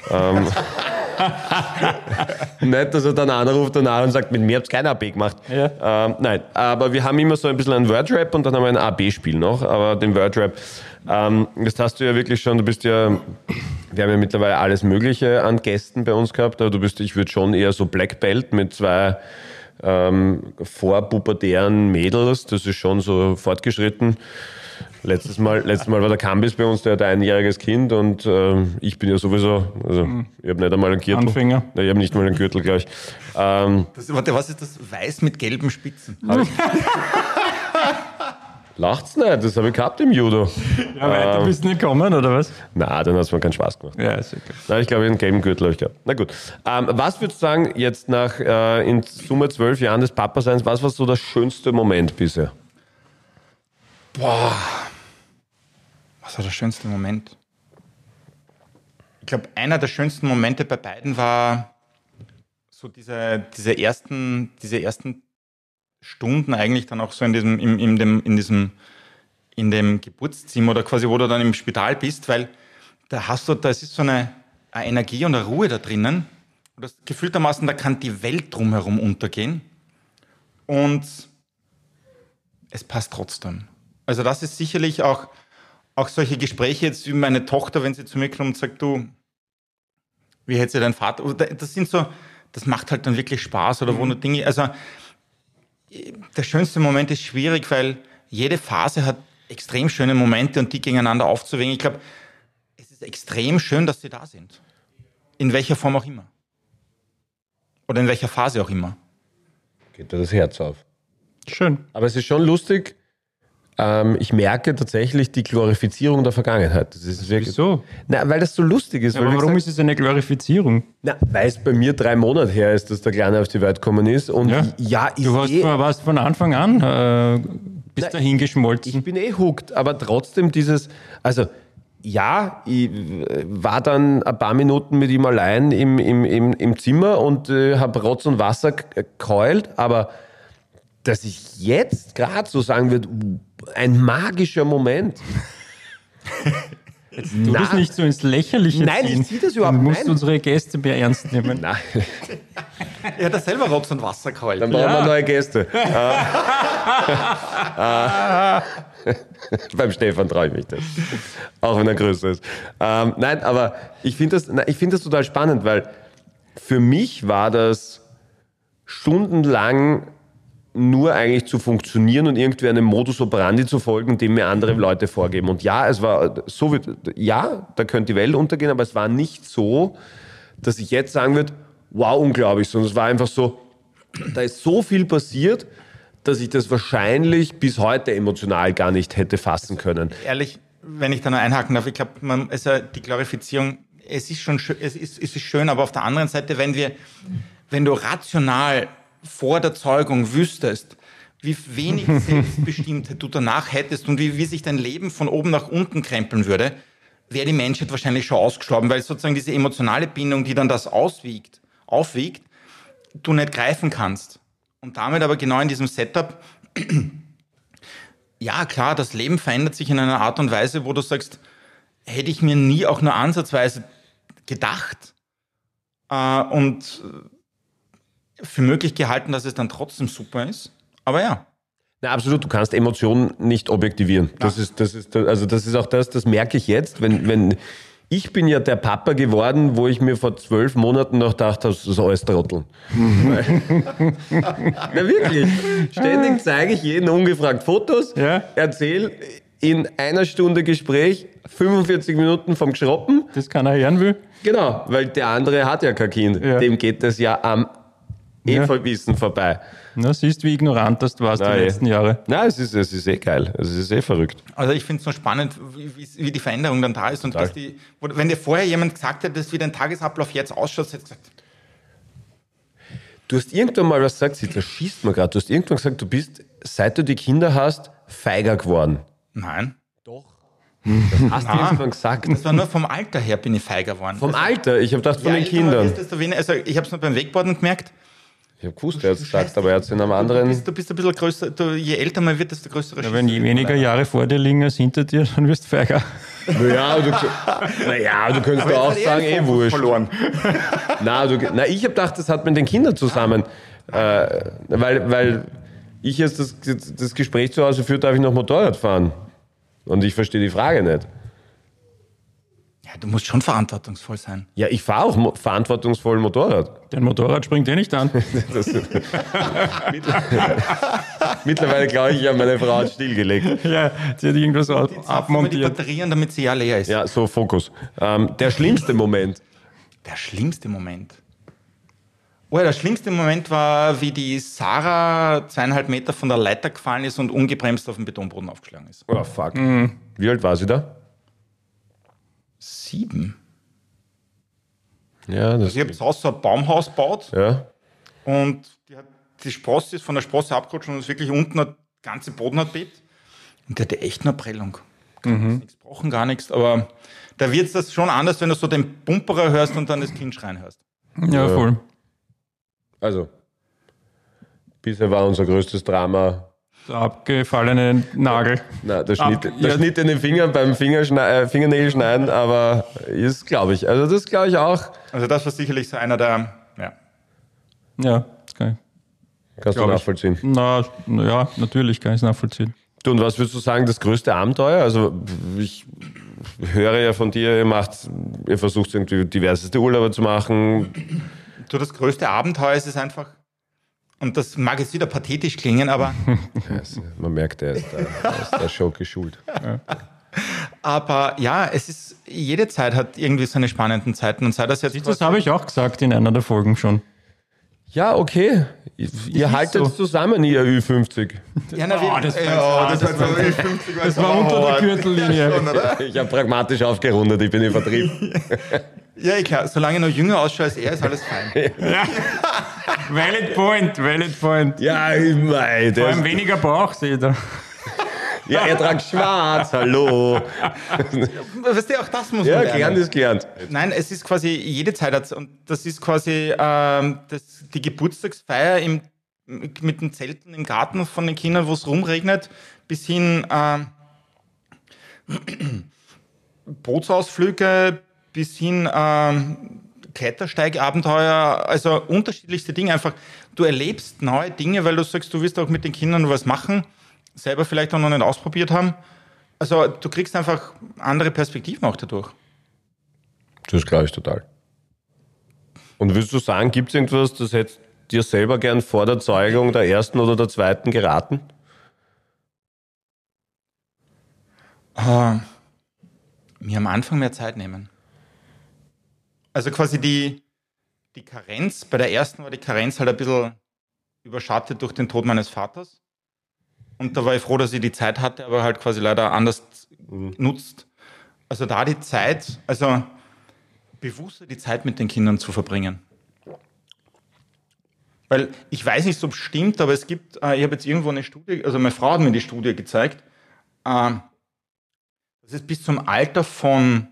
Nicht, dass er dann anruft danach und sagt, mit mir habt ihr kein AB gemacht. Ja. Nein, aber wir haben immer so ein bisschen einen Wordrap und dann haben wir ein AB-Spiel noch, aber den Wordrap, das hast du ja wirklich schon, wir haben ja mittlerweile alles Mögliche an Gästen bei uns gehabt, aber ich würde schon eher so Black Belt mit 2 vorpubertären Mädels, das ist schon so fortgeschritten. Letztes Mal war der Kambis bei uns, der hat ein 1-jähriges Kind und ich bin ja sowieso, ich habe nicht einmal einen Gürtel. Anfänger. Nein, ich habe nicht mal einen Gürtel, glaube ich. warte, was ist das? Weiß mit gelben Spitzen. Lacht's nicht, das habe ich gehabt im Judo. Ja, weiter bist du nicht gekommen, oder was? Na, dann hat es mir keinen Spaß gemacht. Ja, ist okay. Nein, ich glaube, einen gelben Gürtel habe ich gehabt. Na gut. Was würdest du sagen, jetzt nach in Summe 12 Jahren des Papaseins, was war so der schönste Moment bisher? Boah, was war der schönste Moment? Ich glaube, einer der schönsten Momente bei beiden war so diese ersten Stunden eigentlich dann auch so in dem Geburtszimmer oder quasi, wo du dann im Spital bist, weil da ist so eine Energie und eine Ruhe da drinnen. Und das gefühltermaßen, da kann die Welt drumherum untergehen. Und es passt trotzdem. Also das ist sicherlich auch solche Gespräche jetzt wie meine Tochter, wenn sie zu mir kommt und sagt, du, wie hätte sie dein Vater? Das macht halt dann wirklich Spaß oder wo nur Dinge. Also der schönste Moment ist schwierig, weil jede Phase hat extrem schöne Momente und die gegeneinander aufzuwägen. Ich glaube, es ist extrem schön, dass sie da sind. In welcher Form auch immer. Oder in welcher Phase auch immer. Geht da das Herz auf. Schön. Aber es ist schon lustig. Ich merke tatsächlich die Glorifizierung der Vergangenheit. Das ist wirklich, Wieso? Na, weil das so lustig ist. Aber warum ist es eine Glorifizierung? Weil es bei mir 3 Monate her ist, dass der Kleine auf die Welt gekommen ist. Und Warst von Anfang an bis dahin geschmolzen. Ich bin hooked, aber trotzdem ich war dann ein paar Minuten mit ihm allein im Zimmer und habe Rotz und Wasser geheult, aber dass ich jetzt gerade so sagen würde, ein magischer Moment. Du bist nicht so ins Lächerliche Nein, ziehen. ich ziehe das überhaupt nicht. Du musst unsere Gäste mehr ernst nehmen. Nein, Er hat selber Rotz und Wasser geheult. dann brauchen wir neue Gäste. Beim Stefan traue ich mich das. Auch wenn er größer ist. Nein, aber ich finde das total spannend, weil für mich war das stundenlang nur eigentlich zu funktionieren und irgendwie einem Modus operandi zu folgen, dem mir andere Leute vorgeben. Und ja, es war so, da könnte die Welt untergehen, aber es war nicht so, dass ich jetzt sagen würde, wow, unglaublich, sondern es war einfach so, da ist so viel passiert, dass ich das wahrscheinlich bis heute emotional gar nicht hätte fassen können. Ehrlich, wenn ich da noch einhaken darf, ich glaube, die Glorifizierung, es ist schon schön, es ist schön, aber auf der anderen Seite, wenn du rational vor der Zeugung wüsstest, wie wenig Selbstbestimmtheit du danach hättest und wie sich dein Leben von oben nach unten krempeln würde, wäre die Menschheit wahrscheinlich schon ausgestorben, weil sozusagen diese emotionale Bindung, die dann das aufwiegt, du nicht greifen kannst. Und damit aber genau in diesem Setup, ja klar, das Leben verändert sich in einer Art und Weise, wo du sagst, hätte ich mir nie auch nur ansatzweise gedacht und für möglich gehalten, dass es dann trotzdem super ist. Aber ja. Na, absolut, du kannst Emotionen nicht objektivieren. Das ist auch das merke ich jetzt, wenn ich bin ja der Papa geworden, wo ich mir vor 12 Monaten noch gedacht habe, das ist alles Trotteln. Na wirklich. Ständig zeige ich jedem ungefragt Fotos, erzähle in einer Stunde Gespräch 45 Minuten vom Geschroppen. Das keiner hören will. Genau, weil der andere hat ja kein Kind. Ja. Dem geht das ja am Vollwissen vorbei. Na, siehst, wie ignorant das du warst die letzten Jahre. Nein, es ist geil. Es ist verrückt. Also ich finde es so spannend, wie die Veränderung dann da ist. Und dass wenn dir vorher jemand gesagt hätte, wie dein Tagesablauf jetzt ausschaut, hätte gesagt, du hast irgendwann mal was gesagt, das schießt mir gerade. Du hast irgendwann gesagt, du bist, seit du die Kinder hast, feiger geworden. Nein. Doch. Das hast du irgendwann gesagt. Das war nur vom Alter her bin ich feiger geworden. Vom Alter? Ich habe gedacht, von den Kindern. Also ich habe es nur beim Wegboarden gemerkt. Ich habe gewusst, er hat es gesagt, aber er hat es in einem anderen... Du bist ein bisschen größer, je älter man wird, desto größerer Schiss. Wenn je weniger Jahre vor dir liegen als hinter dir, dann wirst du feiger. Naja, du könntest auch sagen, wurscht. Verloren. Ich habe gedacht, das hat mit den Kindern zusammen. Weil ich jetzt das Gespräch zu Hause führe, darf ich noch Motorrad fahren. Und ich verstehe die Frage nicht. Ja, du musst schon verantwortungsvoll sein. Ja, ich fahre auch verantwortungsvoll Motorrad. Dein Motorrad springt nicht an. Mittlerweile glaube ich, meine Frau hat stillgelegt. Ja, sie hat irgendwas abmontiert. Die Batterien, damit sie ja leer ist. Ja, so Fokus. Der schlimmste Moment. Der schlimmste Moment? Oh ja, der schlimmste Moment war, wie die Sarah 2,5 Meter von der Leiter gefallen ist und ungebremst auf den Betonboden aufgeschlagen ist. Oh, fuck. Wie alt war sie da? 7. Ja, das ich habe zu Hause so ein Baumhaus gebaut und die Sprosse ist von der Sprosse abgerutscht und ist wirklich unten, der ganze Boden hat bebt. Und der hatte echt eine Prellung. Nichts brauchen, gar nichts. Aber da wird es das schon anders, wenn du so den Pumperer hörst und dann das Kind schreien hörst. Ja, voll. Also, bisher war unser größtes Drama Der abgefallene Nagel. Na, der Schnitt in den Fingern beim Fingernägel schneiden, aber ist, glaube ich. Also das glaube ich auch. Also das war sicherlich so einer der, ja. Ja, das kann ich. Kannst du nachvollziehen. Ja, natürlich kann ich es nachvollziehen. Du, und was würdest du sagen, das größte Abenteuer? Also ich höre ja von dir, ihr versucht irgendwie diverseste Urlaube zu machen. Du, das größte Abenteuer ist es einfach, und das mag jetzt wieder pathetisch klingen, aber Man merkt, er ist da schon geschult. aber ja, es ist, jede Zeit hat irgendwie seine spannenden Zeiten und sei das jetzt Das habe ich auch gesagt in einer der Folgen schon. Ja, okay. Ihr haltet so. zusammen, ihr Ü50. Ja, na, das das war unter der Gürtellinie. Ich habe pragmatisch aufgerundet, ich bin im Vertrieb. Ja, klar, solange ich noch jünger ausschaue als er, ist alles fein. Valid point. Ja, ich mein, Vor allem weniger Bauch, sehe ich da. ja, er tragt schwarz, hallo. Weißt du, auch das muss man Ja, lernen. gelernt ist gelernt. Nein, es ist quasi, jede Zeit hat, und das ist quasi die Geburtstagsfeier mit den Zelten im Garten von den Kindern, wo es rumregnet, bis hin Bootsausflüge, bis hin Klettersteigabenteuer, also unterschiedlichste Dinge. Einfach, du erlebst neue Dinge, weil du sagst, du wirst auch mit den Kindern was machen, selber vielleicht auch noch nicht ausprobiert haben. Also du kriegst einfach andere Perspektiven auch dadurch. Das glaube ich total. Und würdest du sagen, gibt es irgendwas, das hättest dir selber gern vor der Zeugung der ersten oder der zweiten geraten? Mir am Anfang mehr Zeit nehmen. Also quasi die Karenz, bei der ersten war die Karenz halt ein bisschen überschattet durch den Tod meines Vaters. Und da war ich froh, dass ich die Zeit hatte, aber halt quasi leider anders nutzt. Also da die Zeit, also bewusster die Zeit mit den Kindern zu verbringen. Weil ich weiß nicht, ob es stimmt, aber es gibt, ich habe jetzt irgendwo eine Studie, also meine Frau hat mir die Studie gezeigt, das ist bis zum Alter von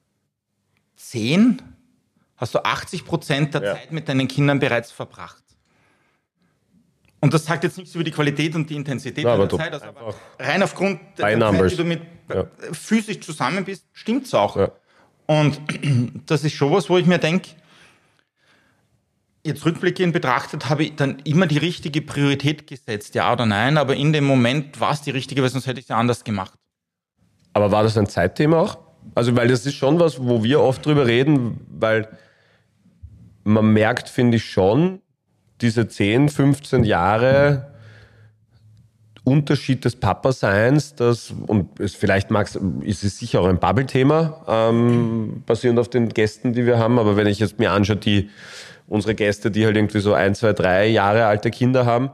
10 hast du 80% der Zeit mit deinen Kindern bereits verbracht. Und das sagt jetzt nichts über die Qualität und die Intensität der Zeit, also aber rein aufgrund der Zeit, die du mit physisch zusammen bist, stimmt's auch. Ja. Und das ist schon was, wo ich mir denke, jetzt rückblickend betrachtet, habe ich dann immer die richtige Priorität gesetzt, ja oder nein, aber in dem Moment war es die richtige, weil sonst hätte ich es ja anders gemacht. Aber war das ein Zeitthema auch? Also, weil das ist schon was, wo wir oft drüber reden, weil man merkt, finde ich schon, diese 10, 15 Jahre Unterschied des Papa-Seins, und vielleicht ist es sicher auch ein Bubble-Thema, basierend auf den Gästen, die wir haben, aber wenn ich jetzt mir anschaue, unsere Gäste, die halt irgendwie so 1, 2, 3 Jahre alte Kinder haben,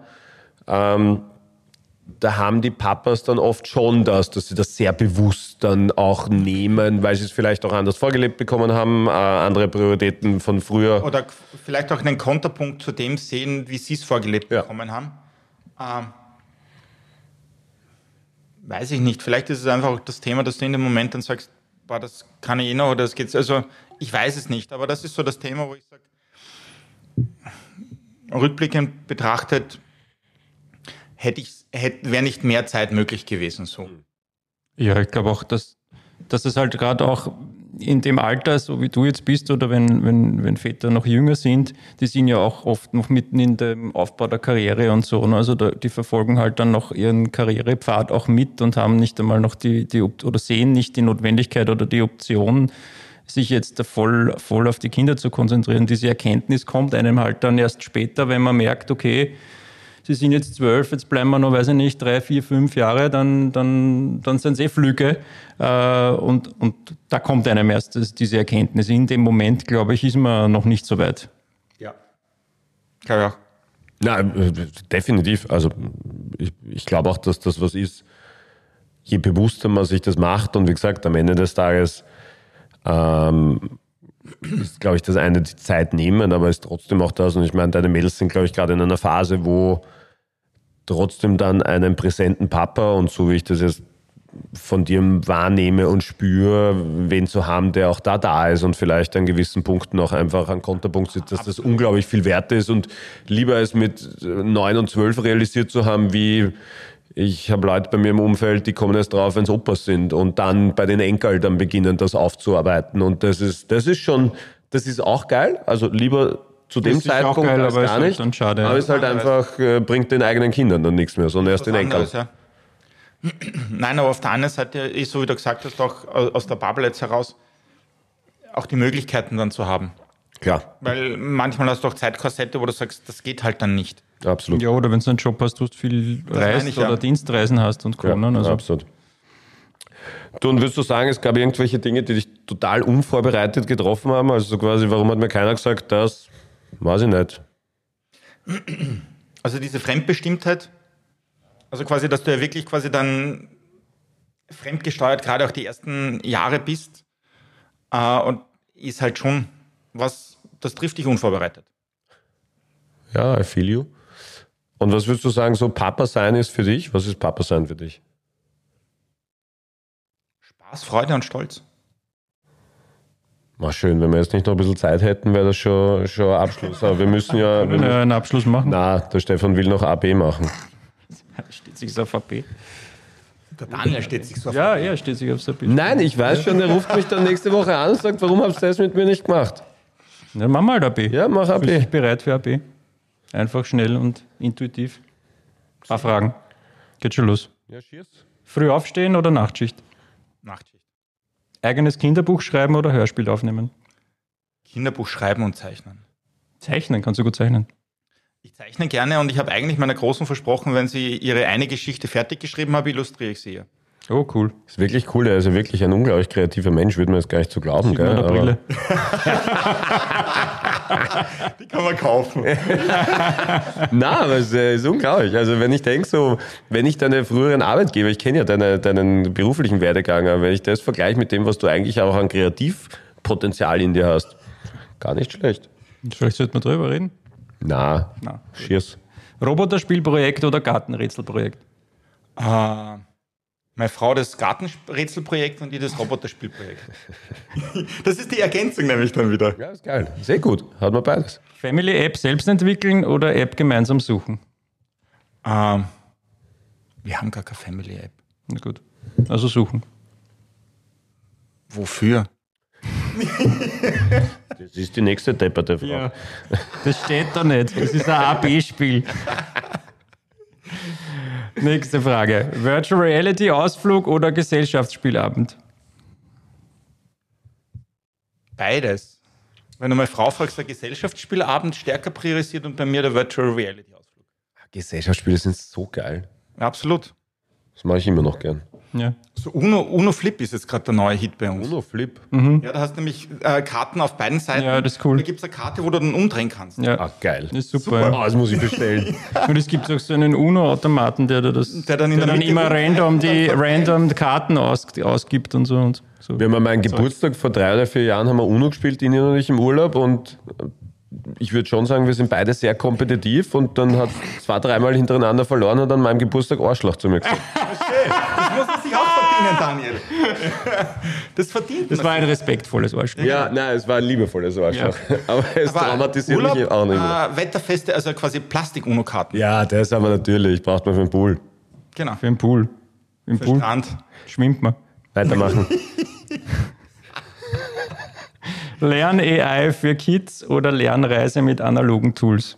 da haben die Papas dann oft schon dass sie das sehr bewusst dann auch nehmen, weil sie es vielleicht auch anders vorgelebt bekommen haben, andere Prioritäten von früher. Oder vielleicht auch einen Konterpunkt zu dem sehen, wie sie es vorgelebt bekommen haben. Weiß ich nicht. Vielleicht ist es einfach auch das Thema, dass du in dem Moment dann sagst, boah, das kann ich noch, oder das geht's. Also ich weiß es nicht, aber das ist so das Thema, wo ich sage, rückblickend betrachtet, wäre nicht mehr Zeit möglich gewesen. So. Ja, ich glaube auch, dass es halt gerade auch in dem Alter, so wie du jetzt bist, oder wenn Väter noch jünger sind, die sind ja auch oft noch mitten in dem Aufbau der Karriere und so. Also die verfolgen halt dann noch ihren Karrierepfad auch mit und haben nicht einmal noch oder sehen nicht die Notwendigkeit oder die Option, sich jetzt voll auf die Kinder zu konzentrieren. Diese Erkenntnis kommt einem halt dann erst später, wenn man merkt, okay, sie sind jetzt 12, jetzt bleiben wir noch, weiß ich nicht, 3, 4, 5 Jahre, dann sind sie Flüge. Und da kommt einem erst diese Erkenntnis. In dem Moment, glaube ich, ist man noch nicht so weit. Ja. Ja. Nein, definitiv. Also ich glaube auch, dass das was ist, je bewusster man sich das macht, und wie gesagt, am Ende des Tages ist, glaube ich, das eine, die Zeit nehmen, aber ist trotzdem auch das. Und ich meine, deine Mädels sind, glaube ich, gerade in einer Phase, wo trotzdem dann einen präsenten Papa, und so wie ich das jetzt von dir wahrnehme und spüre, wen zu haben, der auch da ist und vielleicht an gewissen Punkten auch einfach ein Konterpunkt sitzt, dass das unglaublich viel wert ist und lieber es mit 9 und 12 realisiert zu haben, wie Ich habe Leute bei mir im Umfeld, die kommen erst drauf, wenn es Opas sind und dann bei den Enkeln dann beginnen, das aufzuarbeiten. Und das ist auch geil. Also lieber zu dem ist sicher auch Zeitpunkt geil, als aber gar ist halt nicht. dann schade. Aber es ist halt einfach, bringt den eigenen Kindern dann nichts mehr, sondern erst den Enkeln. anderes, ja. Nein, aber auf der anderen Seite ist, so wie du gesagt hast, auch aus der Bubble jetzt heraus, auch die Möglichkeiten dann zu haben. Klar, Weil manchmal hast du auch Zeitkorsette, wo du sagst, das geht halt dann nicht. absolut. Ja, oder wenn du einen Job hast, wo du viel meine reist ich, oder ja. Dienstreisen hast und Co. Ja, Also, absolut. Du, und würdest du sagen, es gab irgendwelche Dinge, die dich total unvorbereitet getroffen haben? Also so quasi, warum hat mir keiner gesagt, das weiß ich nicht. Also diese Fremdbestimmtheit, also quasi, dass du ja wirklich quasi dann fremdgesteuert gerade auch die ersten Jahre bist und ist halt schon was, das trifft dich unvorbereitet. Ja, I feel you. Und was würdest du sagen, so Papa sein ist für dich? Was ist Papa sein für dich? Spaß, Freude und Stolz. War schön, wenn wir jetzt nicht noch ein bisschen Zeit hätten, wäre das schon ein Abschluss. Aber wir müssen ja... einen Abschluss machen. Na, der Stefan will noch AB machen. Steht sich auf AP. Der Daniel steht sich so auf. Ja, er steht sich aufs AP. Nein, ich weiß schon, der ruft mich dann nächste Woche an und sagt, warum habt ihr das mit mir nicht gemacht? Dann machen wir halt AP. Ja, mach Fühlst dich AB. bereit für AP? Einfach schnell und intuitiv. Ein paar Fragen. Geht schon los. Ja, cheers. Früh aufstehen oder Nachtschicht? Nachtschicht. Eigenes Kinderbuch schreiben oder Hörspiel aufnehmen? Kinderbuch schreiben und zeichnen. Zeichnen, kannst du gut zeichnen. Ich zeichne gerne und ich habe eigentlich meiner Großen versprochen, wenn sie ihre eine Geschichte fertig geschrieben habe, illustriere ich sie ihr. Oh, cool. Ist wirklich cool, er ist ja wirklich ein unglaublich kreativer Mensch, würde man jetzt gar nicht so glauben. Sieht man an der Brille. Die kann man kaufen. Na, aber es ist unglaublich. Also wenn ich denke, so, wenn ich deine früheren Arbeitgeber, ich kenne ja deinen beruflichen Werdegang, aber wenn ich das vergleiche mit dem, was du eigentlich auch an Kreativpotenzial in dir hast, gar nicht schlecht. Vielleicht sollten wir drüber reden. Na, Na. cheers. Roboterspielprojekt oder Gartenrätselprojekt? Meine Frau das Gartenrätselprojekt und ich das Roboterspielprojekt. Das ist die Ergänzung nämlich dann wieder. Ja, ist geil. Sehr gut. Hat man beides. Family-App selbst entwickeln oder App gemeinsam suchen? Wir haben gar keine Family-App. Na gut. Also suchen. Wofür? Das ist die nächste depperte Frage. Das steht da nicht. Das ist ein A-B-Spiel. Nächste Frage. Virtual Reality Ausflug oder Gesellschaftsspielabend? Beides. Wenn du meine Frau fragst, der Gesellschaftsspielabend stärker priorisiert und bei mir der Virtual Reality Ausflug. Gesellschaftsspiele sind so geil. Ja, absolut. Das mache ich immer noch gern. Ja. So Uno Flip ist jetzt gerade der neue Hit bei uns. Uno Flip. Ja, da hast du nämlich Karten auf beiden Seiten. Ja, das ist cool. Da gibt es eine Karte, wo du dann umdrehen kannst. Ja. Ah, geil. Das ist super. Oh, das muss ich bestellen. Und es gibt auch so einen UNO-Automaten, der dann in der Mitte immer random Karten ausgibt und so. Und so. Wir haben an meinem Geburtstag vor 3 oder 4 Jahren haben wir Uno gespielt, die und ich im Urlaub, und ich würde schon sagen, wir sind beide sehr kompetitiv, und dann hat 2-3 Mal hintereinander verloren und an meinem Geburtstag Arschloch zu mir gesagt. Das muss man sich auch verdienen, Daniel. Das verdient Das man war ein respektvolles Arschloch. Ja, nein, es war ein liebevolles Arschloch. Aber es traumatisiert mich auch nicht mehr. Wetterfeste, also quasi Plastik-UNO-Karten. Ja, das haben wir natürlich. Braucht man für den Pool. Genau. Für den Pool. Im Für Pool Strand. schwimmt man. Weitermachen. Lern-AI für Kids oder Lernreise mit analogen Tools?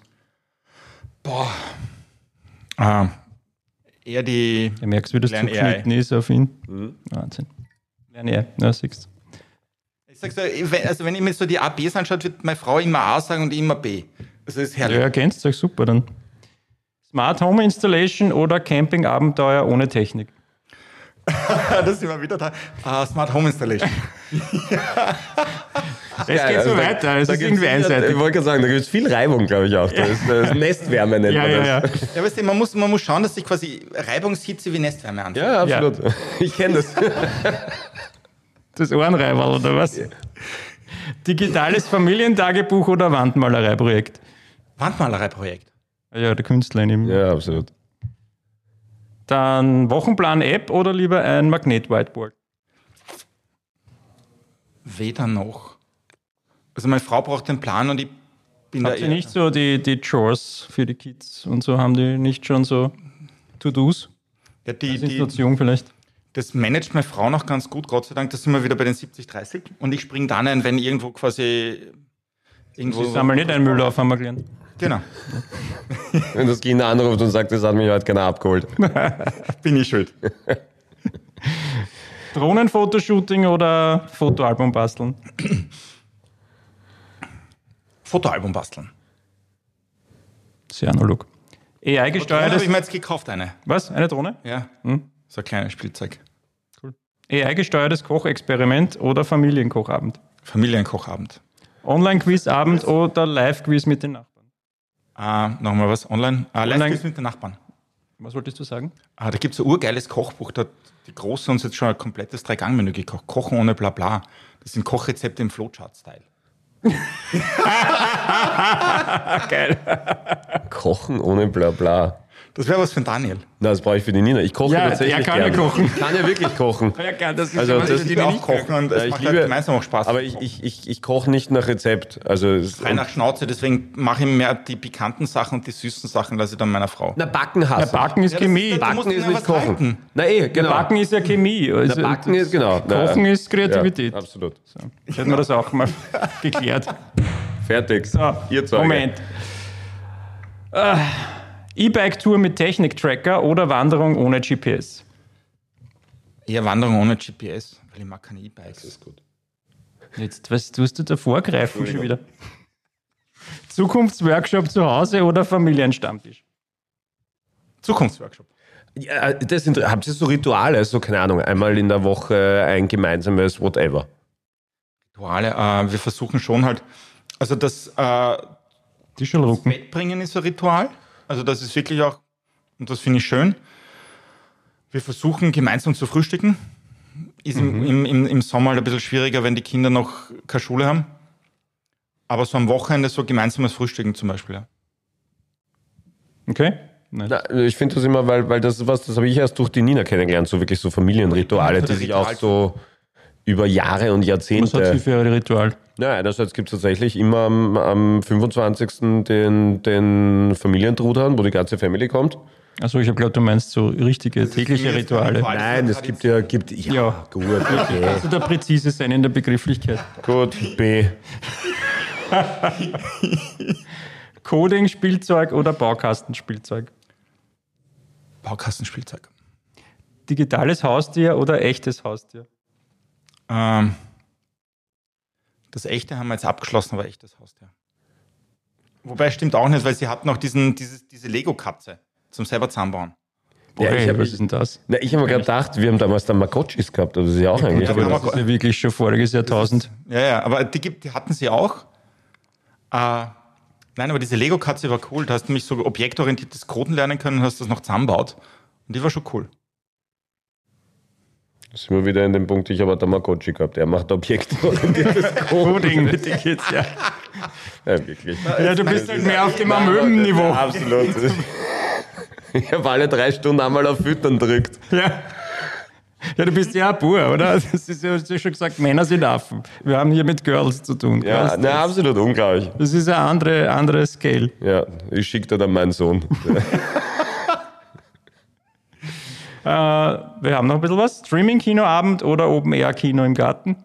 Eher die. Du merkst, wie das Lern-AI. zugeschnitten ist auf ihn. Wahnsinn. Lern-AI, ja, siehst Ich sag so, wenn ich mir so die A, Bs anschaue, wird meine Frau immer A sagen und ich immer B. Das ist du. herrlich. Ja, ergänzt euch super dann. Smart Home Installation oder Camping-Abenteuer ohne Technik? Das sind wir wieder da. Smart Home Installation. Es geht so weiter, es ist irgendwie Ich einseitig. wollte gerade sagen, da gibt es viel Reibung, glaube ich auch. Das ist Nestwärme nennt man das. Ja, weißt du, man muss schauen, dass sich quasi Reibungshitze wie Nestwärme anfühlt. Ja, absolut. Ich kenne das. Das Ohrenreiberl oder was? Digitales Familientagebuch oder Wandmalereiprojekt? Wandmalereiprojekt. Ja, der Künstler in ihm. Ja, absolut. Dann Wochenplan-App oder lieber ein Magnet-Whiteboard? Weder noch. Also meine Frau braucht den Plan und ich bin da Habt ihr nicht so die Chores für die Kids und so? Haben die nicht schon so To-Dos? Ja, Die sind noch zu jung vielleicht. das managt meine Frau noch ganz gut, Gott sei Dank. Da sind wir wieder bei den 70-30. Und ich springe dann ein, wenn irgendwo quasi... Sie sammeln nicht einen Müll auf, haben wir gelernt. Genau, Wenn das Kind anruft und sagt, das hat mich heute keiner abgeholt. bin ich schuld. Drohnenfotoshooting oder Fotoalbum basteln? Fotoalbum basteln. Sehr analog. Drohne AI-gesteuertes... habe ich mir jetzt gekauft, eine. Was? Eine Drohne? Ja, so ein kleines Spielzeug. AI-gesteuertes Kochexperiment oder Familienkochabend? Familienkochabend. Online-Quizabend oder Live-Quiz mit den Nachbarn? Nochmal was, online? Online. Live mit den Nachbarn. Was wolltest du sagen? Da gibt es ein urgeiles Kochbuch, da hat die Große uns jetzt schon ein komplettes 3-Gang-Menü gekocht. Kochen ohne Blabla. Das sind Kochrezepte im Flowchart-Style. Geil. Kochen ohne Blabla. Das wäre was für den Daniel. Na, das brauche ich für die Nina. Ich koche Ja, tatsächlich er kann ja gerne. kochen. Ich kann ja wirklich kochen. Ja, geil, das ist Also, immer das- die Ich auch nicht kochen und Ja, es ich macht liebe- halt gemeinsam auch Spaß. Aber ich koche nicht nach Rezept. Also, Frei nach Schnauze, deswegen mache ich mehr die pikanten Sachen und die süßen Sachen lasse ich dann meiner Frau. na, Backen hasse ich. Backen ist Chemie. Du musst Backen ist mir nicht was kochen. halten. Na genau. Backen ist ja Chemie. Also, Na, Backen ist, genau. Kochen ist Kreativität. Ja, absolut. Hätten wir das auch mal geklärt. Fertig. So, Ihr Zeuge. Moment. E-Bike-Tour mit Technik-Tracker oder Wanderung ohne GPS? Eher Wanderung ohne GPS, weil ich mag keine E-Bikes. Das ist gut. Jetzt, was tust du da vorgreifen schon wieder? Zukunftsworkshop zu Hause oder Familienstammtisch? Zukunftsworkshop. Ja, habt ihr so Rituale? So, keine Ahnung, einmal in der Woche ein gemeinsames Whatever. Rituale, wir versuchen schon halt, also das Tischelrucken. Bett bringen ist ein Ritual. Also das ist wirklich auch, und das finde ich schön. Wir versuchen gemeinsam zu frühstücken. Ist im Sommer halt ein bisschen schwieriger, wenn die Kinder noch keine Schule haben. Aber so am Wochenende so gemeinsames Frühstücken zum Beispiel. Ja. Okay. Nein. Na, ich finde das immer, weil das ist was, das habe ich erst durch die Nina kennengelernt, so wirklich so Familienrituale, die sich auch so über Jahre und Was hat sie Jahrzehnte. für ein Ritual? Ja, einerseits gibt es tatsächlich immer am 25. den Familientrudern, wo die ganze Family kommt. Also ich habe geglaubt, du meinst so richtige tägliche für mich jetzt ein Rituale. Ritual. Nein, es gibt ja, Ja. gut, okay. Also da präzise sein in der Begrifflichkeit. Gut, B. Coding-Spielzeug oder Baukastenspielzeug? Baukastenspielzeug. Digitales Haustier oder echtes Haustier? Das echte haben wir jetzt abgeschlossen, aber echtes Haustier. Wobei stimmt auch nicht, weil sie hat noch diese Lego-Katze zum selber zusammenbauen. Ja, Okay, ich was ist denn das? Na, ich habe mir gerade gedacht, wir haben damals Tamagotchis gehabt, aber das ist ja auch eigentlich. aber Das ist ja wirklich schon voriges Jahrtausend. Ja, aber die hatten sie auch. Nein, aber diese Lego-Katze war cool. Da hast du nämlich so objektorientiertes Coden lernen können und hast das noch zusammenbaut. Und die war schon cool. Da sind wir wieder in dem Punkt, ich habe einen Tamagotchi gehabt, der macht objektorientiertes Coding mit den Kids, ja. Ja, wirklich. Ja, du bist halt mehr auf dem Amöben-Niveau. Absolut. Ich habe alle 3 Stunden einmal auf Füttern gedrückt. Ja. Ja, du bist ja ein Bur, oder? Das ist ja, hast du schon gesagt, Männer sind Affen. Wir haben hier mit Girls zu tun. Ja, Girls, na, absolut unglaublich. das ist ein andere Scale. Ja, ich schicke dir dann meinen Sohn. Wir haben noch ein bisschen was. Streaming-Kinoabend oder Open-Air-Kino im Garten?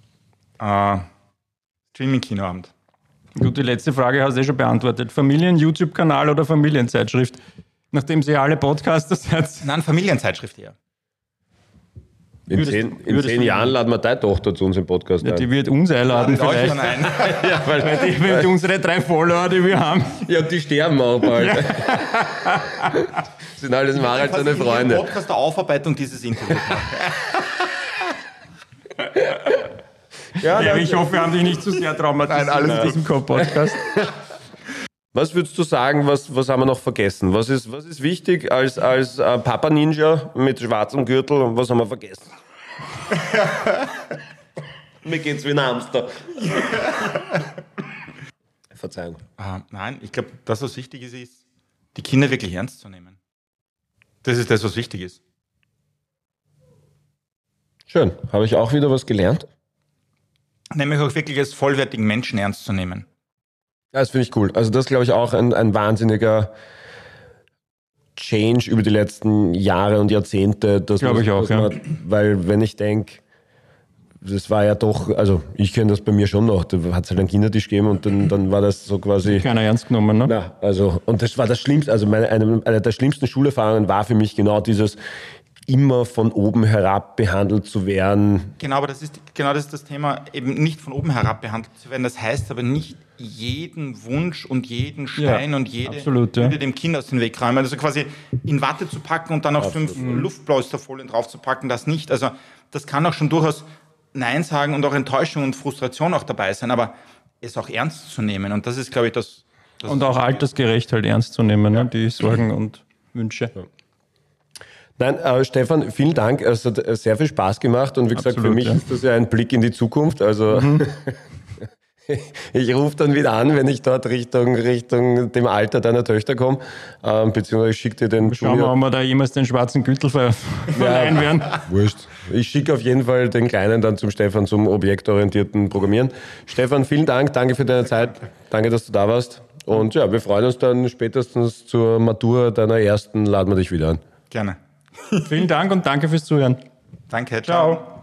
Streaming-Kinoabend. Gut, die letzte Frage hast du schon beantwortet. Familien-YouTube-Kanal oder Familienzeitschrift? Nachdem Sie alle Podcaster seid. Nein, Familienzeitschrift eher. In Würdest 10 du- Jahren laden wir deine Tochter zu uns im Podcast Ja, ein. die wird uns einladen Lade ich vielleicht. schon ein. Weil die wird unsere 3 Follower, die wir haben. Ja, und die sterben auch bald. Sind alles Marit seine Freunde. Podcast der Aufarbeitung dieses Interviews machen. Ja, ich hoffe, wir haben dich nicht zu sehr traumatisiert in diesem Podcast. Was würdest du sagen, was haben wir noch vergessen? Was ist wichtig als Papa-Ninja mit schwarzem Gürtel und was haben wir vergessen? Mir geht's wie ein Hamster. Verzeihung. Nein, ich glaube, das, was wichtig ist, die Kinder wirklich ernst zu nehmen. Das ist das, was wichtig ist. Schön. Habe ich auch wieder was gelernt? Nämlich auch wirklich als vollwertigen Menschen ernst zu nehmen. Ja, das finde ich cool. Also das glaube ich auch ein wahnsinniger Change über die letzten Jahre und Jahrzehnte. Glaube ich auch, ja. Weil wenn ich denke, das war ja doch, also ich kenne das bei mir schon noch, da hat es halt einen Kindertisch gegeben und dann war das so quasi... Keiner ernst genommen, ne? Na, also, und das war das Schlimmste, also eine der schlimmsten Schulerfahrungen war für mich genau dieses immer von oben herab behandelt zu werden. Genau, aber das ist das Thema, eben nicht von oben herab behandelt zu werden. Das heißt aber nicht jeden Wunsch und jeden Stein und jede Hürde dem Kind aus dem Weg räumen. Also quasi in Watte zu packen und dann auch 5 Luftpolsterfolien drauf zu packen, das nicht. Also das kann auch schon durchaus Nein sagen und auch Enttäuschung und Frustration auch dabei sein, aber es auch ernst zu nehmen. Und das ist, glaube ich, das und auch altersgerecht halt ernst zu nehmen, ne? Die Sorgen und Wünsche. Ja. Nein, Stefan, vielen Dank. Es hat sehr viel Spaß gemacht und wie gesagt, für mich ist das ja ein Blick in die Zukunft. Also ich rufe dann wieder an, wenn ich dort Richtung dem Alter deiner Töchter komme, beziehungsweise ich schicke dir den Schauen wir, ob wir da jemals den schwarzen Gürtel verleihen werden. Wurscht. Ich schicke auf jeden Fall den Kleinen dann zum Stefan zum objektorientierten Programmieren. Stefan, vielen Dank, danke für deine Zeit, danke, dass du da warst. Und ja, wir freuen uns dann spätestens zur Matur deiner ersten, laden wir dich wieder an. Gerne. Vielen Dank und danke fürs Zuhören. Danke, ciao.